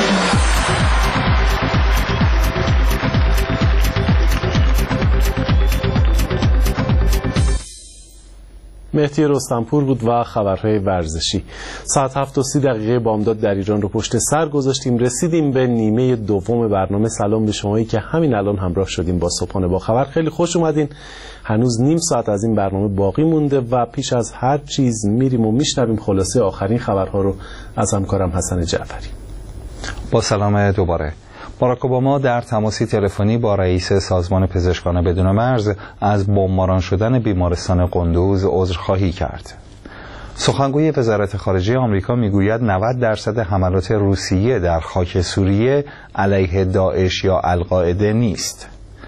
مهدی رستمپور بود و خبرهای ورزشی. ساعت هفت و سی دقیقه بامداد در ایران رو پشت سر گذاشتیم. رسیدیم به نیمه دوم برنامه. سلام به شمایی که همین الان همراه شدیم با صبحانه با خبر. خیلی خوش اومدین. هنوز نیم ساعت از این برنامه باقی مونده و پیش از هر چیز میریم و میشنویم خلاصه آخرین خبرها رو از همکارم حسن جعفری. با سلام دوباره. باراک اوباما در تماسی تلفنی با رئیس سازمان پزشکان بدون مرز از بمباران شدن بیمارستان قندوز عذرخواهی کرد. سخنگوی وزارت خارجه آمریکا میگوید نود درصد حملات روسیه در خاک سوریه علیه داعش یا القاعده نیست.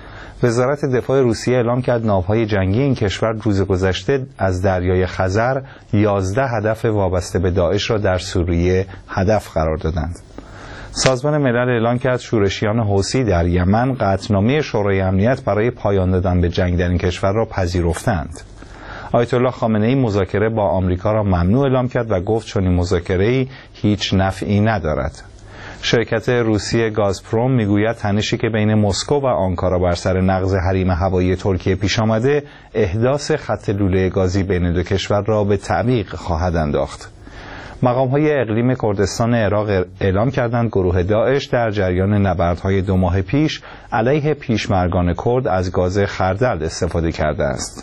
وزارت دفاع روسیه اعلام کرد ناوهای جنگی این کشور روز گذشته از دریای خزر یازده هدف وابسته به داعش را در سوریه هدف قرار دادند. سازمان ملل اعلام کرد شورشیان حوثی در یمن قطعنامه شورای امنیت برای پایان دادن به جنگ در این کشور را پذیرفتند. آیت الله خامنه‌ای مذاکره با آمریکا را ممنوع اعلام کرد و گفت چنین مذاکره‌ای هیچ نفعی ندارد. شرکت روسی گازپروم میگوید تنشی که بین مسکو و آنکارا بر سر نقض حریم هوایی ترکیه پیش آمده احداث خط لوله گازی بین دو کشور را به تعویق خواهد انداخت. مقام‌های اقلیم کردستان عراق اعلام کردند گروه داعش در جریان نبردهای دو ماه پیش علیه پیشمرگان کرد از گاز خردل استفاده کرده است.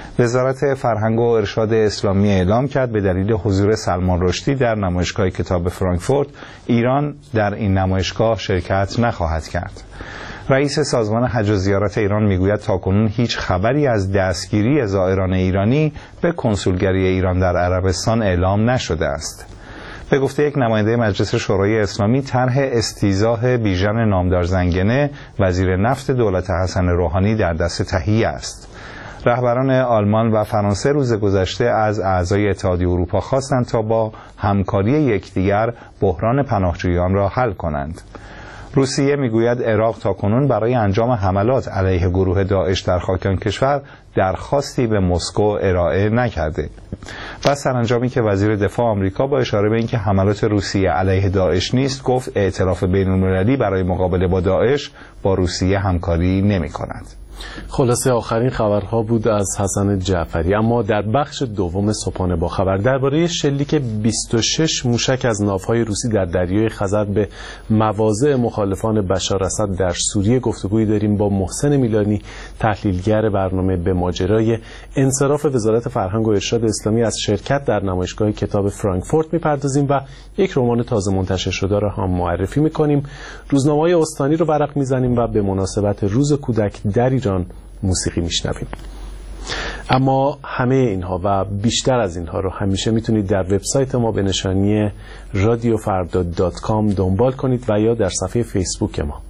وزارت فرهنگ و ارشاد اسلامی اعلام کرد به دلیل حضور سلمان رشدی در نمایشگاه کتاب فرانکفورت ایران در این نمایشگاه شرکت نخواهد کرد. رئیس سازمان حج و زیارت ایران میگوید تاکنون هیچ خبری از دستگیری زائران ایرانی به کنسولگری ایران در عربستان اعلام نشده است. به گفته یک نماینده مجلس شورای اسلامی طرح استیضاح بیژن نامدار زنگنه وزیر نفت دولت حسن روحانی در دست تهیه است. رهبران آلمان و فرانسه روز گذشته از اعضای اتحادیه اروپا خواستند تا با همکاری یکدیگر بحران پناهجویان را حل کنند. روسیه میگوید عراق تاکنون برای انجام حملات علیه گروه داعش در خاک آن کشور درخواستی به مسکو ارائه نکرده. و سرانجامی که وزیر دفاع آمریکا با اشاره به اینکه حملات روسیه علیه داعش نیست گفت ائتلاف بین‌المللی برای مقابله با داعش با روسیه همکاری نمی‌کند. خلاصه آخرین خبرها بود از حسن جعفری. اما در بخش دوم صبحانه با خبر درباره شلیک بیست و شش موشک از ناوهای روسی در دریای خزر به مواضع مخالفان بشار اسد در سوریه گفتگویی داریم با محسن میلانی، تحلیلگر برنامه به ماجرای انصراف وزارت فرهنگ و ارشاد اسلامی از شرکت در نمایشگاه کتاب فرانکفورت میپردازیم و یک رمان تازه منتشر شده را هم معرفی میکنیم. روزنامه‌های استانی رو ورق میزنیم و به مناسبت روز کودک در ایران موسیقی میشنویم. اما همه اینها و بیشتر از اینها رو همیشه میتونید در وبسایت ما به نشانی رادیو فردا دات کام دنبال کنید و یا در صفحه فیسبوک ما.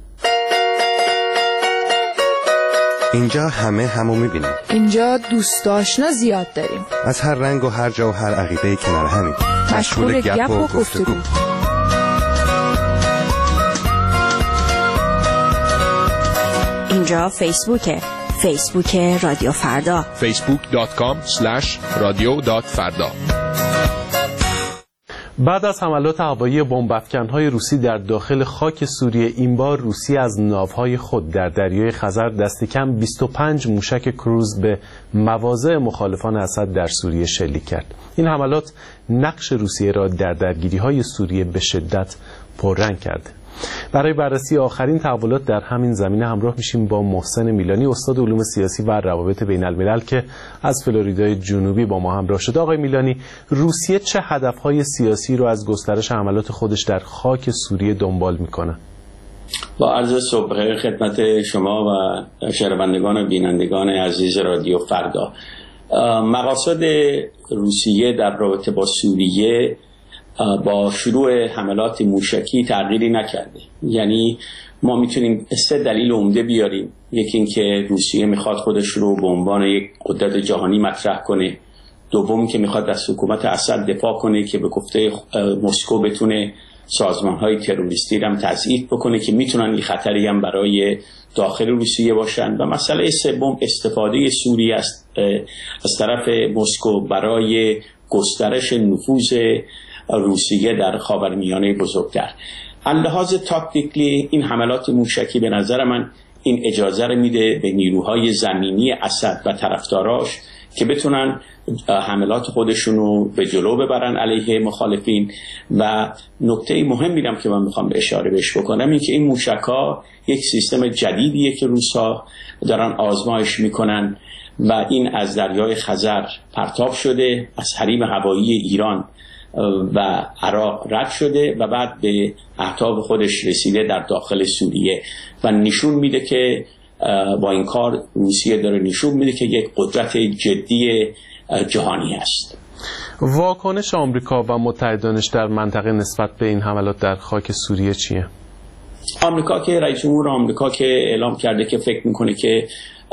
اینجا همه همو میبینیم. اینجا دوست آشنا زیاد داریم. از هر رنگ و هر جا و هر عقیده کنار همیم. مشغول گپ و گفتگو. اینجا فیسبوکه. فیسبوک رادیو فردا. فیسبوک دات کام اسلش رادیو دات فردا. بعد از حملات هوایی بمب‌افکن‌های روسی در داخل خاک سوریه این بار روسی از ناوهای خود در دریای خزر دست کم بیست و پنج موشک کروز به مواضع مخالفان اسد در سوریه شلیک کرد. این حملات نقش روسیه را در درگیری‌های سوریه به شدت پررنگ کرد. برای بررسی آخرین تحولات در همین زمینه همراه میشیم با محسن میلانی، استاد علوم سیاسی و روابط بین الملل که از فلوریدای جنوبی با ما همراه شده. آقای میلانی، روسیه چه هدفهای سیاسی رو از گسترش حملات خودش در خاک سوریه دنبال میکنه؟ با عرض صبح بخیر خدمت شما و شنوندگان و بینندگان عزیز رادیو فردا. مقاصد روسیه در رابطه با سوریه با شروع حملات موشکی تغییری نکرده. یعنی ما میتونیم سه دلیل عمده بیاریم. یکی این که روسیه میخواد خودش رو به عنوان یک قدرت جهانی مطرح کنه. دوم که میخواد از حکومت اسد دفاع کنه که به گفته مسکو بتونه سازمان‌های تروریستی رو هم تضعیف بکنه که میتونن این خطری هم برای داخل روسیه باشن. و مسئله سوم استفاده سوریه است از طرف مسکو برای گسترش نفوذ روسیه در خاورمیانه بزرگتر. لحاظ تاکتیکلی این حملات موشکی به نظر من این اجازه رو میده به نیروهای زمینی اسد و طرفداراش که بتونن حملات خودشونو به جلو ببرن علیه مخالفین. و نکته مهمی هم که من میخوام به اشاره بهش بکنم این که این موشک‌ها یک سیستم جدیدیه که روس‌ها دارن آزمایش میکنن و این از دریای خزر پرتاب شده، از حریم هوایی ایران و عراق رد شده و بعد به اهداف خودش رسیده در داخل سوریه و نشون میده که با این کار روسیه داره نشون میده که یک قدرت جدی جهانی است. واکنش آمریکا و متحدانش در منطقه نسبت به این حملات در خاک سوریه چیه؟ آمریکا که رئیس جمهور آمریکا که اعلام کرده که فکر میکنه که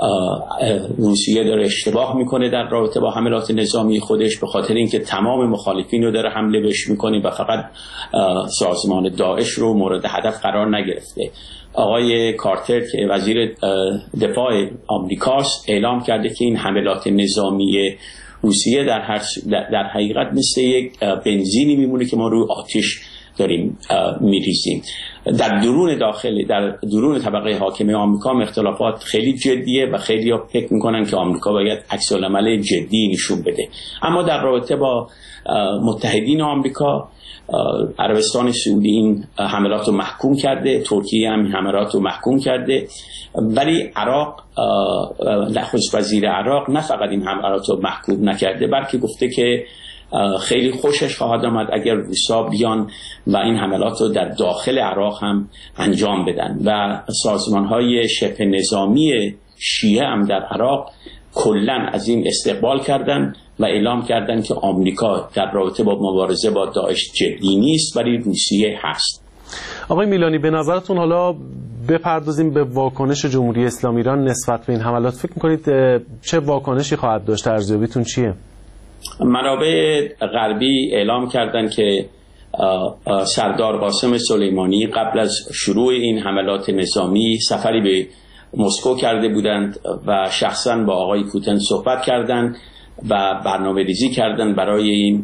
روسیه داره اشتباه میکنه در رابطه با حملات نظامی خودش، به خاطر اینکه تمام مخالفین رو داره حمله بهش میکنه و فقط سازمان داعش رو مورد هدف قرار نگرفته. آقای کارتر که وزیر دفاع آمریکاست اعلام کرده که این حملات نظامی روسیه در, هر در حقیقت مثل یک بنزینی میمونه که ما روی آتش داریم میریزیم. در درون داخل در درون طبقه حاکمه آمریکا اختلافات خیلی جدیه و خیلی ها فکر میکنن که آمریکا باید عکس العمل جدی نشون بده. اما در رابطه با متحدین آمریکا، عربستان سعودی این حملات رو محکوم کرده، ترکیه هم این حملات رو محکوم کرده، ولی عراق، نخست وزیر عراق نه فقط این حملات رو محکوم نکرده بلکه گفته که خیلی خوشش خواهد آمد اگر روسا بیان و این حملات رو در داخل عراق هم انجام بدن. و سازمان‌های شبه نظامی شیعه هم در عراق کلاً از این استقبال کردن و اعلام کردن که آمریکا در رابطه با مبارزه با داعش جدی نیست ولی روسیه هست. آقای میلانی، به نظرتون حالا بپردازیم به واکنش جمهوری اسلامی ایران نسبت به این حملات. فکر می‌کنید چه واکنشی خواهد داشت؟ ارزیابیتون چیه؟ منابع غربی اعلام کردن که سردار قاسم سلیمانی قبل از شروع این حملات نظامی سفری به مسکو کرده بودند و شخصا با آقای پوتین صحبت کردند و برنامه ریزی کردند برای این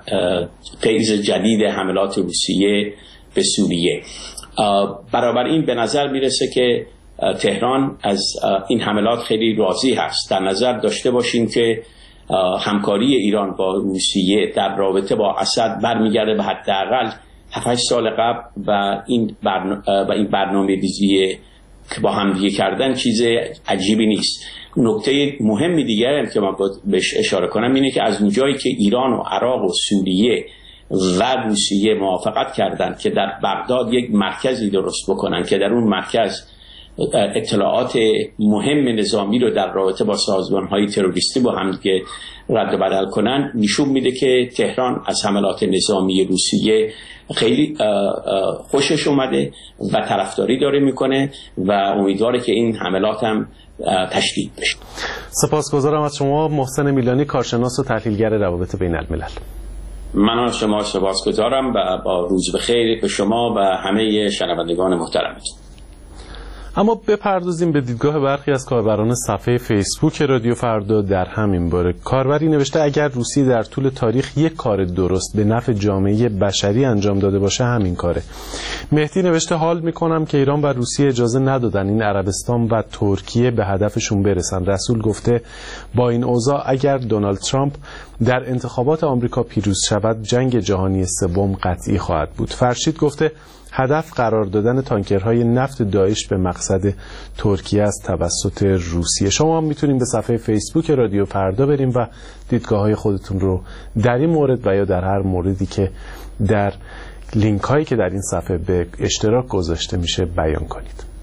فیز جدید حملات روسیه به سوریه. برابر این به نظر میرسه که تهران از این حملات خیلی راضی هست. در نظر داشته باشیم که همکاری ایران با روسیه در رابطه با اسد برمیگرده به حداقل هفت هشت سال قبل و این برنامه و این برنامه ریزی که با هم دیگه کردن چیز عجیبی نیست. نکته مهمی دیگه هم که من بهش اشاره کنم اینه که از اونجایی که ایران و عراق و سوریه و روسیه موافقت کردند که در بغداد یک مرکزی درست بکنن که در اون مرکز اطلاعات مهم نظامی رو در رابطه با سازمان‌های تروریستی با هم دیگه رد و بدل کنن، نشون میده که تهران از حملات نظامی روسیه خیلی خوشش اومده و طرفداری داره میکنه و امیدواره که این حملات هم تشدید بشه. سپاسگزارم از شما محسن میلانی، کارشناس و تحلیلگر روابط بین الملل. من از شما سپاسگزارم و با روز بخیر به شما و همه شنوندگان محترمتون. اما بپردازیم به دیدگاه برخی از کاربران صفحه فیسبوک رادیو فردا در همین باره. کاربری نوشته اگر روسیه در طول تاریخ یک کار درست به نفع جامعه بشری انجام داده باشه همین کاره. مهدی نوشته حال میکنم که ایران و روسیه اجازه ندادن این عربستان و ترکیه به هدفشون برسن. رسول گفته با این اوضاع اگر دونالد ترامپ در انتخابات آمریکا پیروز شود جنگ جهانی سوم قطعی خواهد بود. فرشید گفته هدف قرار دادن تانکرهای نفت داعش به مقصد ترکیه است توسط روسیه. شما هم میتونید به صفحه فیسبوک رادیو فردا بریم و دیدگاه‌های خودتون رو در این مورد و یا در هر موردی که در لینک هایی که در این صفحه به اشتراک گذاشته میشه بیان کنید.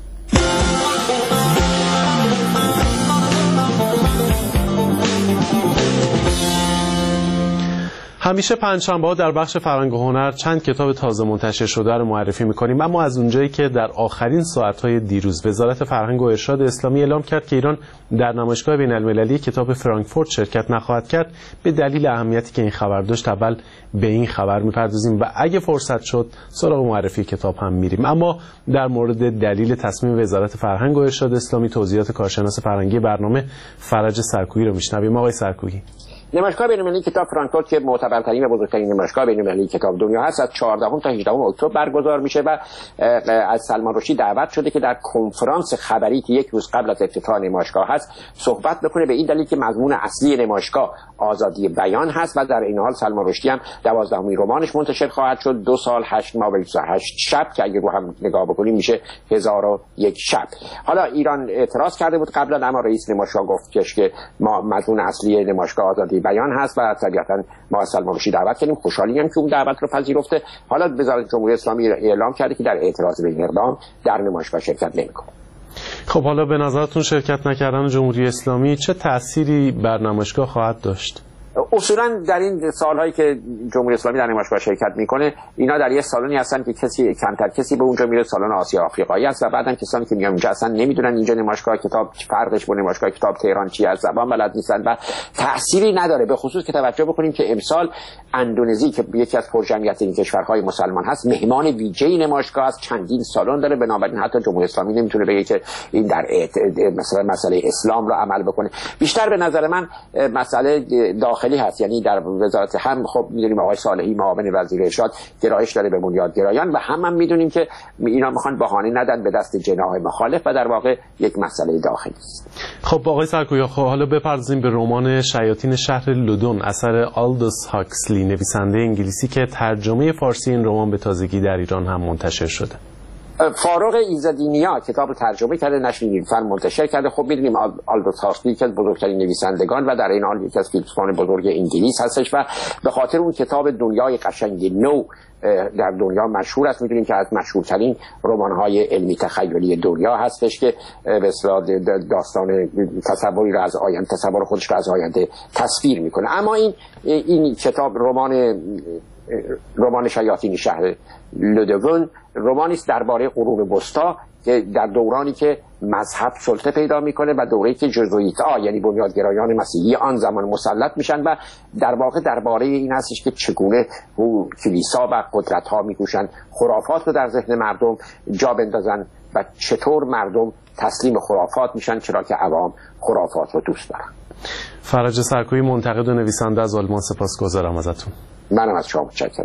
همیشه پنجشنبه‌ها در بخش فرهنگ و هنر چند کتاب تازه منتشر شده رو معرفی می‌کنیم، اما از اونجایی که در آخرین ساعت‌های دیروز وزارت فرهنگ و ارشاد اسلامی اعلام کرد که ایران در نمایشگاه بین‌المللی کتاب فرانکفورت شرکت نخواهد کرد، به دلیل اهمیتی که این خبر داشت اول به این خبر می‌پردازیم و اگه فرصت شد سراغ معرفی کتاب هم میریم. اما در مورد دلیل تصمیم وزارت فرهنگ و ارشاد اسلامی توضیحات کارشناس فرهنگی برنامه فرج سرکویی رو می‌شنویم. آقای سرکویی، نمایشگاه بین‌المللی کتاب فرانکفورت که معتبرترین و بزرگترین نمایشگاه بین‌المللی کتاب دنیا هست، از چهاردهم تا هجدهم اکتبر برگزار میشه و از سلمان رشدی دعوت شده که در کنفرانس خبری که یک روز قبل از افتتاح نمایشگاه هست صحبت بکنه، به این دلیل که مضمون اصلی نمایشگاه آزادی بیان هست و در این حال سلمان رشدی هم دوازدهمین رمانش منتشر خواهد شد، دو سال هشت ماه و بیست و هشت شب که اگه رو هم نگاه بکنیم میشه هزار و یک شب. حالا ایران اعتراض کرده بود قبلا، اما رئیس نمایشگاه گفت که ما مضمون اصلی نمایشگاه آزادی بیان هست و طبیعتا ما از سلمان رشدی دعوت کردیم، خوشحالیم که اون دعوت رو پذیرفته. حالا وزارت جمهوری اسلامی اعلام کرده که در اعتراض به این اقدام در نمایشگاه شرکت نمی‌کنه. خب حالا به نظرتون شرکت نکردن جمهوری اسلامی چه تأثیری بر نمایشگاه خواهد داشت؟ اصولا در این سالهایی که جمهوری اسلامی در نمایشگاه شرکت میکنه، اینا در یه سالنی هستن که کسی کمتر کسی به اونجا میره، سالن آسیا آفریقایی است و بعدن کسانی که میان اونجا اصلا نمیدونن اینجا نمایشگاه کتاب فرقش با نمایشگاه کتاب تهران چی است، زبان بلد نیستن و تأثیری نداره. به خصوص که توجه بکنیم که امسال اندونزی که یکی از پرجمعیت‌ترین کشورهای مسلمان هست مهمان ویژه‌ای نمایشگاه است، چندین سالن داره، بنابراین حتی جمهوری اسلامی نمیتونه بگه که این در مثلا مسئله اسلام رو عمل بکنه. بیشتر به نظر من مسئله داخلی هست، یعنی در وزارت هم خب میدونیم آقای صالحی معاون وزیر ارشاد گرایش داره به بنیادگرایان و هم هم میدونیم که اینا میخوان بهانه ندن به دست جناح مخالف و در واقع یک مسئله داخلی است. خب آقای سرکویی، خب حالا بپردازیم به رمان شیاطین شهر لودون اثر آلدوس هاکسلی، نویسنده انگلیسی که ترجمه فارسی این رمان به تازگی در ایران هم منتشر شده. فاروق ایزدینیا کتاب ترجمه کرده، نشر نیلوفر منتشر کرده. خب می‌دونیم آلدوس هاکسلی که از بزرگترین نویسندگان و در این حال یکی از فیلسوفان بزرگ انگلیس هستش و به خاطر اون کتاب دنیای قشنگ نو در دنیا مشهور است. می‌دونیم که از مشهورترین رمان‌های علمی تخیلی دنیا هستش که به اصطلاح داستان تصوری را از آینده، تصور خودش را از آینده تصویر می‌کنه. اما این این کتاب رمان رمان شیاطین شهر لودون رمانی است درباره قرون وسطا که در دورانی که مذهب سلطه پیدا میکنه و دوره‌ای که جزوئیت‌ها یعنی بنیادگرایان مسیحی آن زمان مسلط میشن و در واقع درباره این هستش که چگونه او کلیسا و قدرت‌ها میکوشن خرافات رو در ذهن مردم جا بندازن و چطور مردم تسلیم خرافات میشن، چرا که عوام خرافات رو دوست دارن. فرج سرکویی، منتقد و نویسنده از آلمان، سپاسگزارم ازتون. منم از شما متشکرم.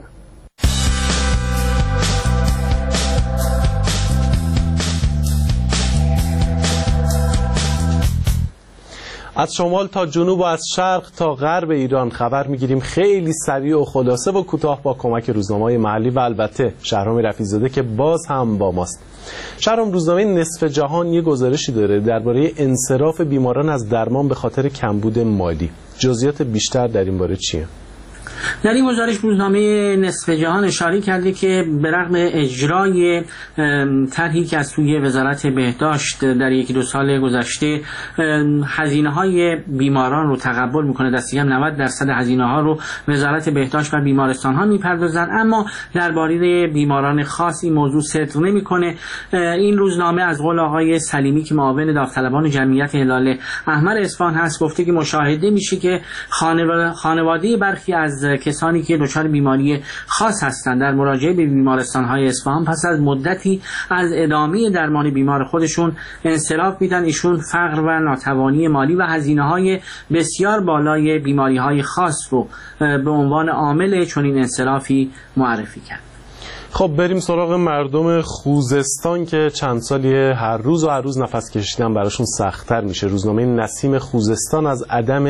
از شمال تا جنوب و از شرق تا غرب ایران خبر میگیریم، خیلی سریع و خلاصه و کوتاه با کمک روزنامه‌های محلی و البته شهرام رفیع‌زاده که باز هم با ماست. شهرام، روزنامه نصف جهان یه گزارشی داره درباره انصراف بیماران از درمان به خاطر کمبود مالی. جزئیات بیشتر در این باره چیه؟ در این گزارش روزنامه نصف جهان اشاره کرده که به رغم اجرای طرحی که از سوی وزارت بهداشت در یکی دو سال گذشته هزینه های بیماران رو تقبل میکنه، دستی هم نود درصد هزینه ها رو وزارت بهداشت و بیمارستان ها میپردازن، اما درباره بیماران خاص این موضوع صدق نمیکنه. این روزنامه از قول آقای سلیمی که معاون داوطلبان جمعیت هلال احمر اصفهان هست گفته که مشاهده میشه که خانواده برخی از کسانی که دچار بیماری خاص هستند در مراجعه به بیمارستان‌های اصفهان پس از مدتی از ادامه درمان بیمار خودشون انصراف میدن. ایشون فقر و ناتوانی مالی و هزینه‌های بسیار بالای بیماری‌های خاص رو به عنوان عامل چنین انصرافی معرفی کرد. خب بریم سراغ مردم خوزستان که چند سالیه هر روز و هر روز نفس کشیدن براشون سخت‌تر میشه. روزنامه نسیم خوزستان از عدم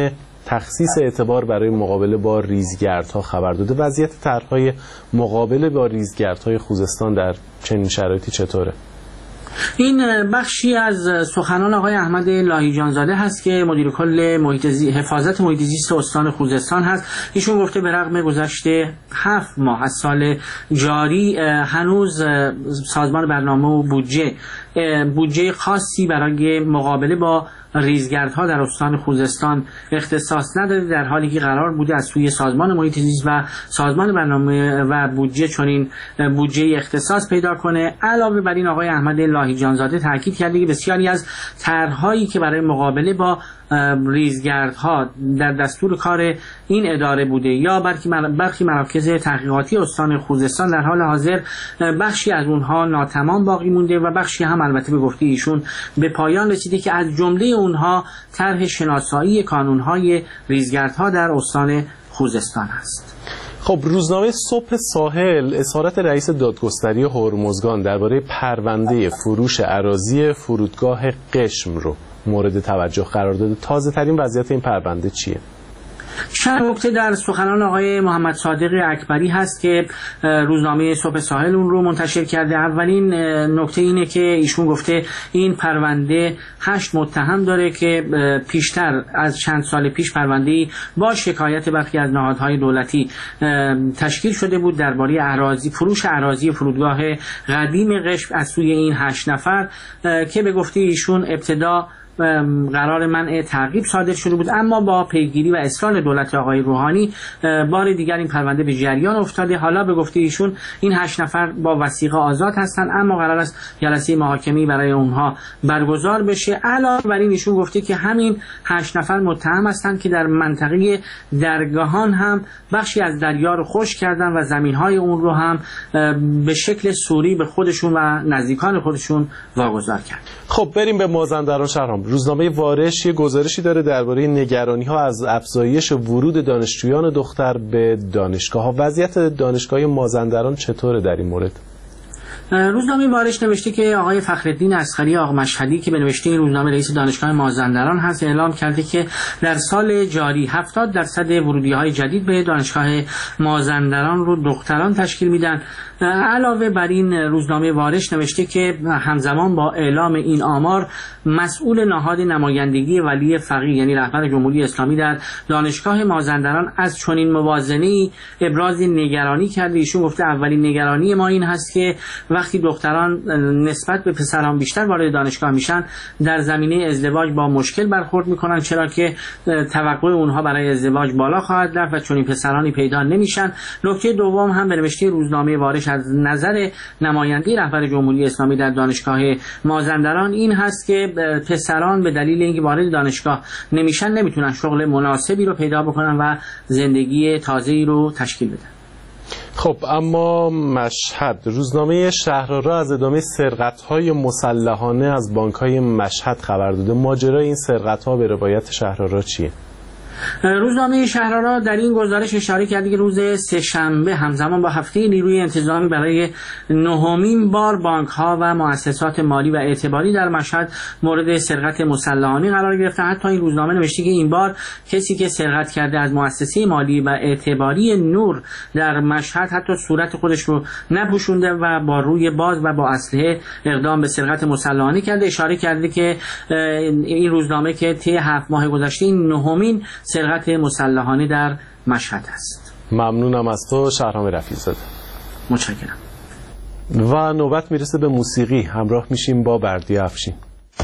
تخصیص اعتبار برای مقابله با ریزگردها خبر داده. وضعیت طرح‌های مقابله با ریزگردهای خوزستان در چنین شرایطی چطوره؟ این بخشی از سخنان آقای احمد لاهیجانزاده هست که مدیر کل محیط زی... حفاظت محیط زیست استان خوزستان هست. ایشون گفته به رغم گذشته هفت ماه از سال جاری هنوز سازمان برنامه و بودجه بودجه خاصی برای مقابله با ریزگردها در استان خوزستان اختصاص نداده، در حالی که قرار بوده از سوی سازمان محیط زیست و سازمان برنامه و بودجه چنین بودجه اختصاص پیدا کنه. علاوه بر این آقای احمد لاهیجانزاده تاکید کرده که بسیاری از طرح‌هایی که برای مقابله با ریزگردها در دستور کار این اداره بوده یا برخی برخی مراکز تحقیقاتی استان خوزستان در حال حاضر بخشی از اونها ناتمام باقی مونده و بخشی هم البته به گفته ایشون به پایان رسیده که از جمله اونها طرح شناسایی کانون‌های ریزگردها در استان خوزستان است. خب روزنامه صبح ساحل اظهارات رئیس دادگستری هرمزگان درباره پرونده فروش اراضی فرودگاه قشم رو مورد توجه قرار داده. تازه ترین وضعیت این پرونده چیه؟ چند نکته در سخنان آقای محمد صادق اکبری هست که روزنامه صبح ساحل اون رو منتشر کرده. اولین نکته اینه که ایشون گفته این پرونده هشت متهم داره که پیشتر از چند سال پیش پرونده‌ای با شکایت برخی از نهادهای دولتی تشکیل شده بود درباره اراضی فروش اراضی فرودگاه قدیم قشم از سوی این هشت نفر که به گفته ایشون ابتدا قرار منع تعقیب صادر شده بود، اما با پیگیری و اصرار دولت آقای روحانی بار دیگر این پرونده به جریان افتاده. حالا به گفته ایشون این هشت نفر با وثیقه آزاد هستند، اما قرار است جلسه محاکمه‌ای برای اونها برگزار بشه. علاوه بر این ایشون گفته که همین هشت نفر متهم هستند که در منطقه درگاهان هم بخشی از دریا رو خشک کردن و زمین‌های اون رو هم به شکل سوری به خودشون و نزدیکان خودشون واگذار کرد. خب بریم به مازندران شهرام. روزنامه وارش یه گزارشی داره درباره نگرانی‌ها از افزایش ورود دانشجویان دختر به دانشگاه‌ها. وضعیت دانشگاه مازندران چطوره در این مورد؟ روزنامه وارش نوشته که آقای فخرالدین اصغری آقا مشهدی که به نوشته این روزنامه رئیس دانشگاه مازندران هست اعلام کرده که در سال جاری هفتاد درصد ورودی‌های جدید به دانشگاه مازندران رو دختران تشکیل میدن. علاوه بر این روزنامه وارش نوشته که همزمان با اعلام این آمار مسئول نهاد نمایندگی ولی فقیه یعنی رهبر جمهوری اسلامی در دانشگاه مازندران از چنین موازنه‌ای ابراز نگرانی کرده. ایشون گفته اولین نگرانی ما این هست که وقتی دختران نسبت به پسران بیشتر وارد دانشگاه میشن در زمینه ازدواج با مشکل برخورد میکنن، چرا که توقع اونها برای ازدواج بالا خواهد رفت و چنین پسرانی پیدا نمیشن. نکته دوم هم به نوشته روزنامه وارش از نظر نماینده رهبر جمهوری اسلامی در دانشگاه مازندران این هست که پسران به دلیل اینکه وارد دانشگاه نمیشن نمیتونن شغل مناسبی رو پیدا بکنن و زندگی تازه‌ای رو تشکیل بدن. خب اما مشهد روزنامه شهرآرا از ادامه سرقت‌های مسلحانه از بانک‌های مشهد خبر داده. ماجرای این سرقت‌ها به روایت شهرآرا چیه؟ روزنامه شهرآرا در این گزارش اشاره کرده که روز سه‌شنبه همزمان با هفته نیروی انتظامی برای نهمین بار بانک‌ها و مؤسسات مالی و اعتباری در مشهد مورد سرقت مسلحانه قرار گرفته. حتی این روزنامه نوشته که این بار کسی که سرقت کرده از مؤسسه مالی و اعتباری نور در مشهد حتی صورت خودش رو نپوشونده و با روی باز و با اسلحه اقدام به سرقت مسلحانه کرده. اشاره کرده که این روزنامه که طی هفت ماه گذشته این نهمین سرقت مسلحانه در مشهد است. ممنونم از تو شهرام رفیع‌زاده. متشکرم. و نوبت میرسه به موسیقی. همراه میشیم با بردی افشین.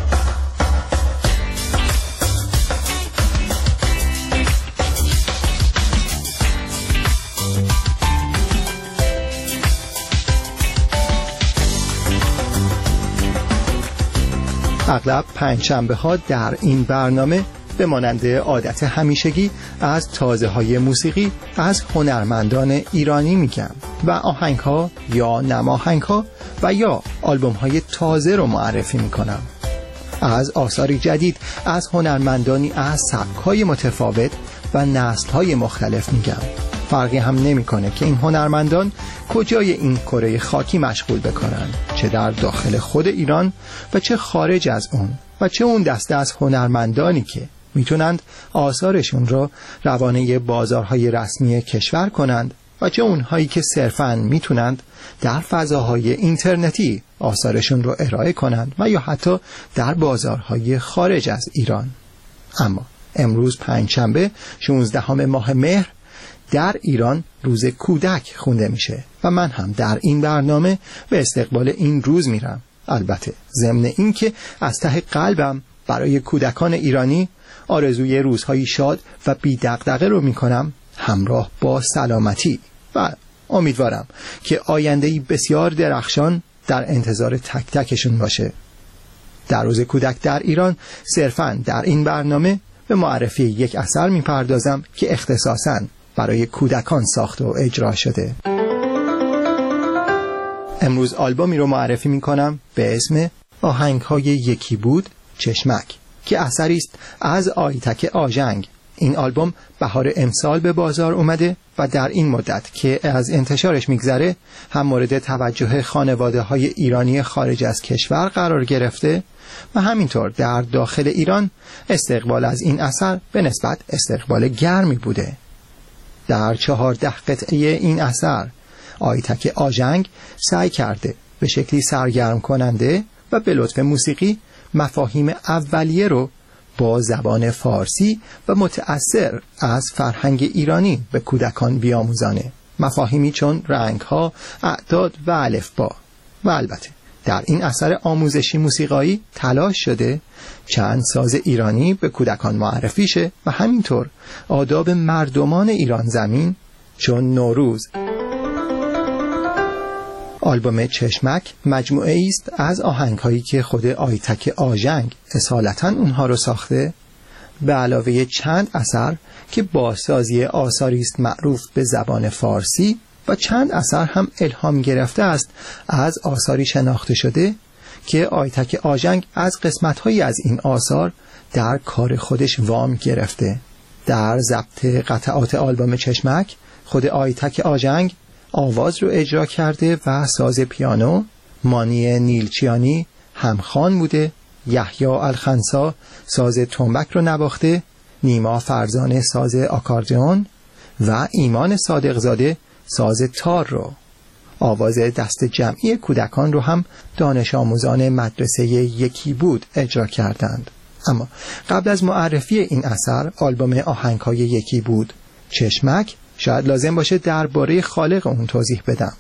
اغلب پنجشنبه ها در این برنامه به مانند عادت همیشگی از تازه های موسیقی از هنرمندان ایرانی میگم و آهنگ ها یا نماهنگ ها و یا آلبوم های تازه رو معرفی میکنم. از آثاری جدید از هنرمندانی از سبک های متفاوت و نسل های مختلف میگم. فرقی هم نمیکنه که این هنرمندان کجای این کره خاکی مشغول بکنن، چه در داخل خود ایران و چه خارج از اون، و چه اون دسته از هنرمندانی که میتونند آثارشون رو روانه بازارهای رسمی کشور کنند و چه اونهایی که صرفاً میتونند در فضاهای اینترنتی آثارشون رو ارائه کنند و یا حتی در بازارهای خارج از ایران. اما امروز پنجشنبه شانزدهم ماه مهر در ایران روز کودک خونده میشه و من هم در این برنامه به استقبال این روز میرم. البته ضمن این که از ته قلبم برای کودکان ایرانی آرزوی روزهای شاد و بی دغدغه رو میکنم، همراه با سلامتی، و امیدوارم که آینده‌ای بسیار درخشان در انتظار تک تکشون باشه. در روز کودک در ایران صرفاً در این برنامه به معرفی یک اثر میپردازم که اختصاصاً برای کودکان ساخته و اجرا شده. امروز آلبومی رو معرفی میکنم به اسم آهنگ‌های یکی بود چشمک که اثری است از آیتک آژنگ. این آلبوم بهار امسال به بازار اومده و در این مدت که از انتشارش میگذره هم مورد توجه خانواده‌های ایرانی خارج از کشور قرار گرفته و همینطور در داخل ایران استقبال از این اثر به نسبت استقبال گرمی بوده. در چهارده قطعه این اثر آیتک آژنگ سعی کرده به شکلی سرگرم کننده و به لطف موسیقی مفاهیم اولیه رو با زبان فارسی و متأثر از فرهنگ ایرانی به کودکان بیاموزانه. مفاهیمی چون رنگ‌ها، اعداد و الفبا. و البته در این اثر آموزشی موسیقایی تلاش شده چند ساز ایرانی به کودکان معرفی شه و همینطور آداب مردمان ایران زمین چون نوروز. آلبوم چشمک مجموعه است از آهنگ‌هایی که خود آیتک آژنگ اصالتاً اونها رو ساخته، به علاوه چند اثر که بازسازی آثاری است معروف به زبان فارسی و چند اثر هم الهام گرفته است از آثاری شناخته شده که آیتک آژنگ از قسمت‌هایی از این آثار در کار خودش وام گرفته. در ضبط قطعات آلبوم چشمک خود آیتک آژنگ آواز رو اجرا کرده و ساز پیانو مانی نیلچیانی همخوان بوده، یحیی الخنسا ساز تنبک رو نواخته، نیما فرزانه ساز آکاردئون و ایمان صادقزاده ساز تار رو. آواز دست جمعی کودکان رو هم دانش آموزان مدرسه یکی بود اجرا کردند. اما قبل از معرفی این اثر آلبوم آهنگ‌های یکی بود چشمک، شاید لازم باشه درباره خالق اون توضیح بدم.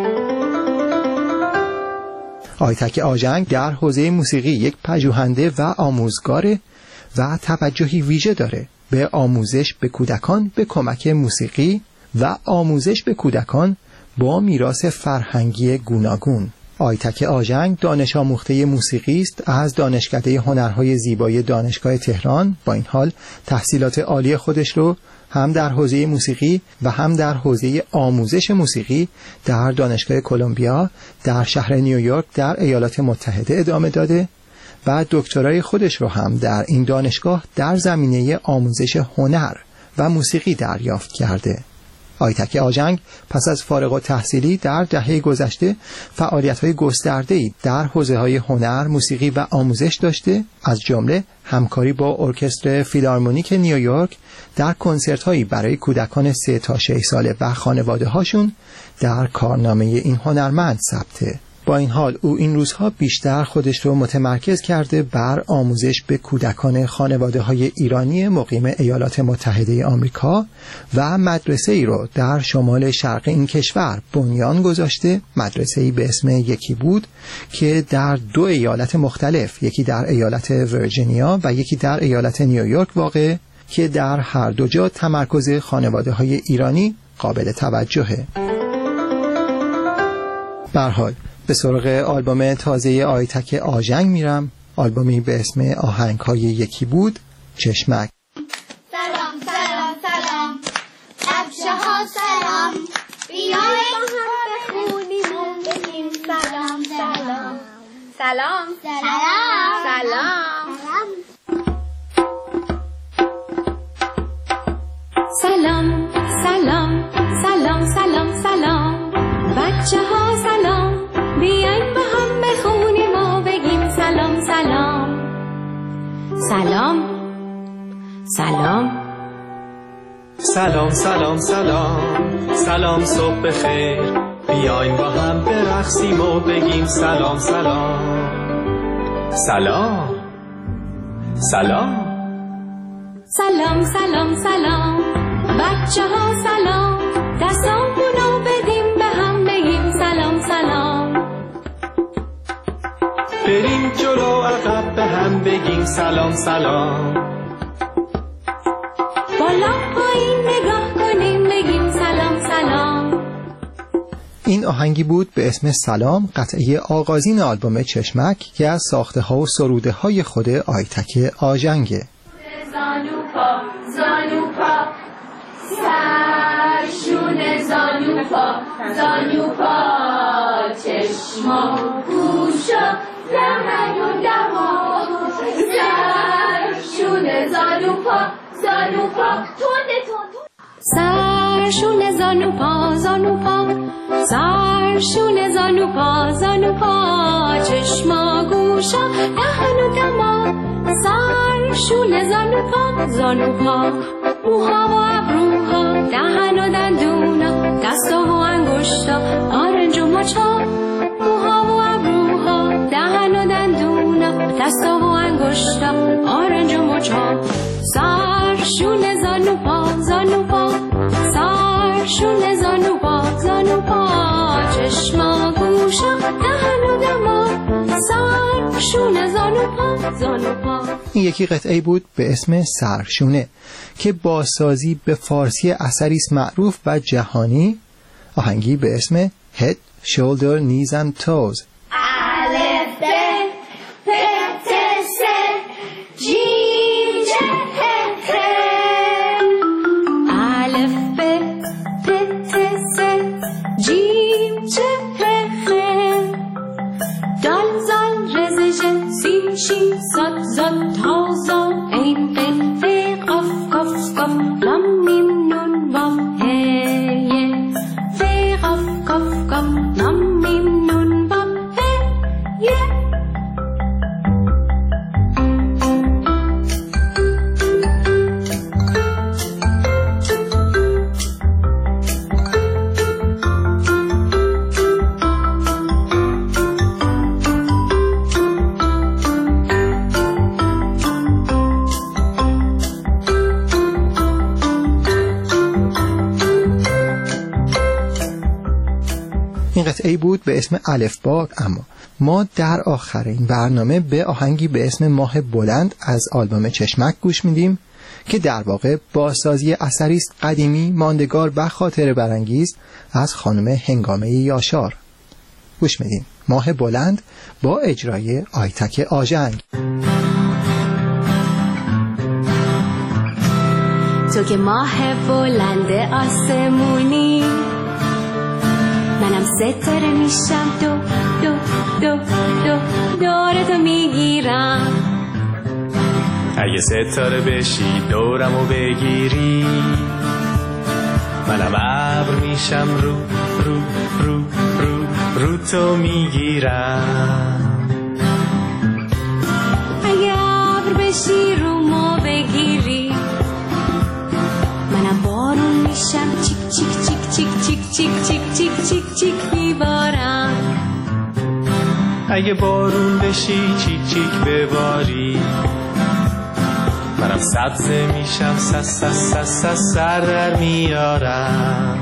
آیتک آژنگ در حوزه موسیقی یک پژوهنده و آموزگاره و توجهی ویژه داره به آموزش به کودکان به کمک موسیقی و آموزش به کودکان با میراث فرهنگی گوناگون. آیتک آژنگ دانش آموخته موسیقی است از دانشکده هنرهای زیبایی دانشگاه تهران. با این حال تحصیلات عالی خودش رو هم در حوزه موسیقی و هم در حوزه آموزش موسیقی در دانشگاه کلمبیا در شهر نیویورک در ایالات متحده ادامه داده و دکترای خودش رو هم در این دانشگاه در زمینه آموزش هنر و موسیقی دریافت کرده. آیتک آژنگ پس از فارغ التحصیلی در دهه گذشته فعالیت‌های گسترده‌ای در حوزه‌های هنر، موسیقی و آموزش داشته، از جمله همکاری با ارکستر فیلارمونیک نیویورک در کنسرت‌هایی برای کودکان سه تا شش ساله و خانواده‌هاشون در کارنامه این هنرمند ثبته. با این حال او این روزها بیشتر خودش رو متمرکز کرده بر آموزش به کودکان خانواده‌های ایرانی مقیم ایالات متحده آمریکا و مدرسه‌ای رو در شمال شرق این کشور بنیان گذاشته، مدرسه‌ای به اسم یکی بود که در دو ایالت مختلف، یکی در ایالت ویرجینیا و یکی در ایالت نیویورک واقع، که در هر دو جا تمرکز خانواده‌های ایرانی قابل توجهه. به هر حال به سراغ آلبوم تازه آیتک آژنگ میرم، آلبومی به اسم آهنگ‌های یکی بود چشمک. سلام سلام سلام بچه ها سلام، بیایید با هم بخونیم و بگیم سلام سلام سلام سلام سلام سلام سلام سلام سلام بچه ها سلام، بیاین با هم بخونیم و بگیم سلام سلام سلام سلام سلام سلام سلام سلام صبح بخیر، بیاین با هم برقصیم و بگیم سلام سلام سلام سلام سلام سلام سلام بچه ها سلام، دستامونو بدیم به هم بگیم سلام سلام. بریم جلو عقب به هم بگیم سلام سلام. بالا پایین نگاه کنیم بگیم سلام سلام. این آهنگی بود به اسم سلام، قطعه آغازین آلبوم چشمک که از ساخته ها و سروده های خود آیتک آژنگه. زانو پا زانو پا سر شونه زانو پا زانو پا چشما گوشا دهن و دماغ سر شونه زانو پا زانو پا تونده تونده سر شونه زانو پا زانو پا سر شونه زانو پا زانو پا چشما گوشا دهن و دماغ سر شونه زانو پا زانو پا موها و ابروها دهن و دندونا دستا و انگشتا آرنج و مچا موها و ابروها دهن و دندونا دستا و انگشتا آرنج و مچا سر شونه زانو پا زانو پا سر شونه زانو پا زانو پا چشما گوشا دهن و دماغ سر شونه زانو پا زانو پا. این یکی قطعه بود به اسم سرشونه که بازسازی به فارسی اثری است معروف و جهانی، آهنگی به اسم Head, Shoulder, Knees and Toes. الف ب پ ت س جیم ج ه ه الف ب پ ت س جیم ج ه ه دال زال رز ژ سین شین صاد زاد تا زا عین قاف ف قاف قاف قاف لام میم نون واو هی ف قاف قاف قاف لام میم نون واو هی این قطعه بود به اسم الفبا. اما ما در آخر این برنامه به آهنگی به اسم ماه بلند از آلبوم چشمک گوش میدیم که در واقع بازسازی اثری است قدیمی، ماندگار و خاطره برانگیز از خانم هنگامه یاشار. گوش میدیم ماه بلند با اجرای آیتک آژنگ. تو که ماه بلند آسمونی، منم ستاره میشم، دو دو دو دو دورتو میگیرم. اگه ستاره بشی دورمو بگیری، منم ابر میشم، رو رو رو رو رو تو میگیرم. اگه ابر بشی رومو بگیری، منم بارون میشم، چیک چیک چیک چیک چیک چیک چیک چیک چیک چیک میبارم. اگه بارون بشی چیک چیک بباری، منم سبزه میشم، سس سس سس سس سر در میارم.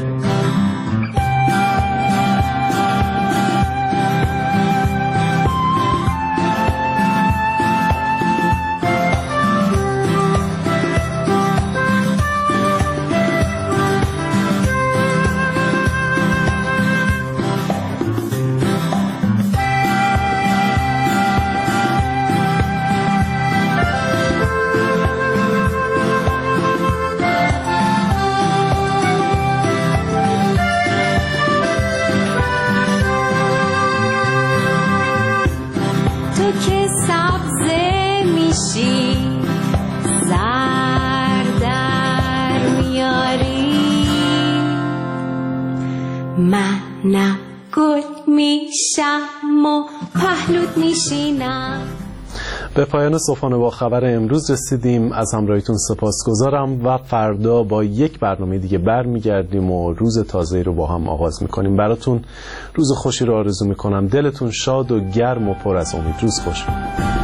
منم گل میشم و پهلوت میشینم. به پایان صبحانه با خبر امروز رسیدیم. از همراهیتون سپاسگزارم و فردا با یک برنامه دیگه برمیگردیم و روز تازه‌ای رو با هم آغاز میکنیم. براتون روز خوشی رو آرزو میکنم. دلتون شاد و گرم و پر از امید. روز خوش.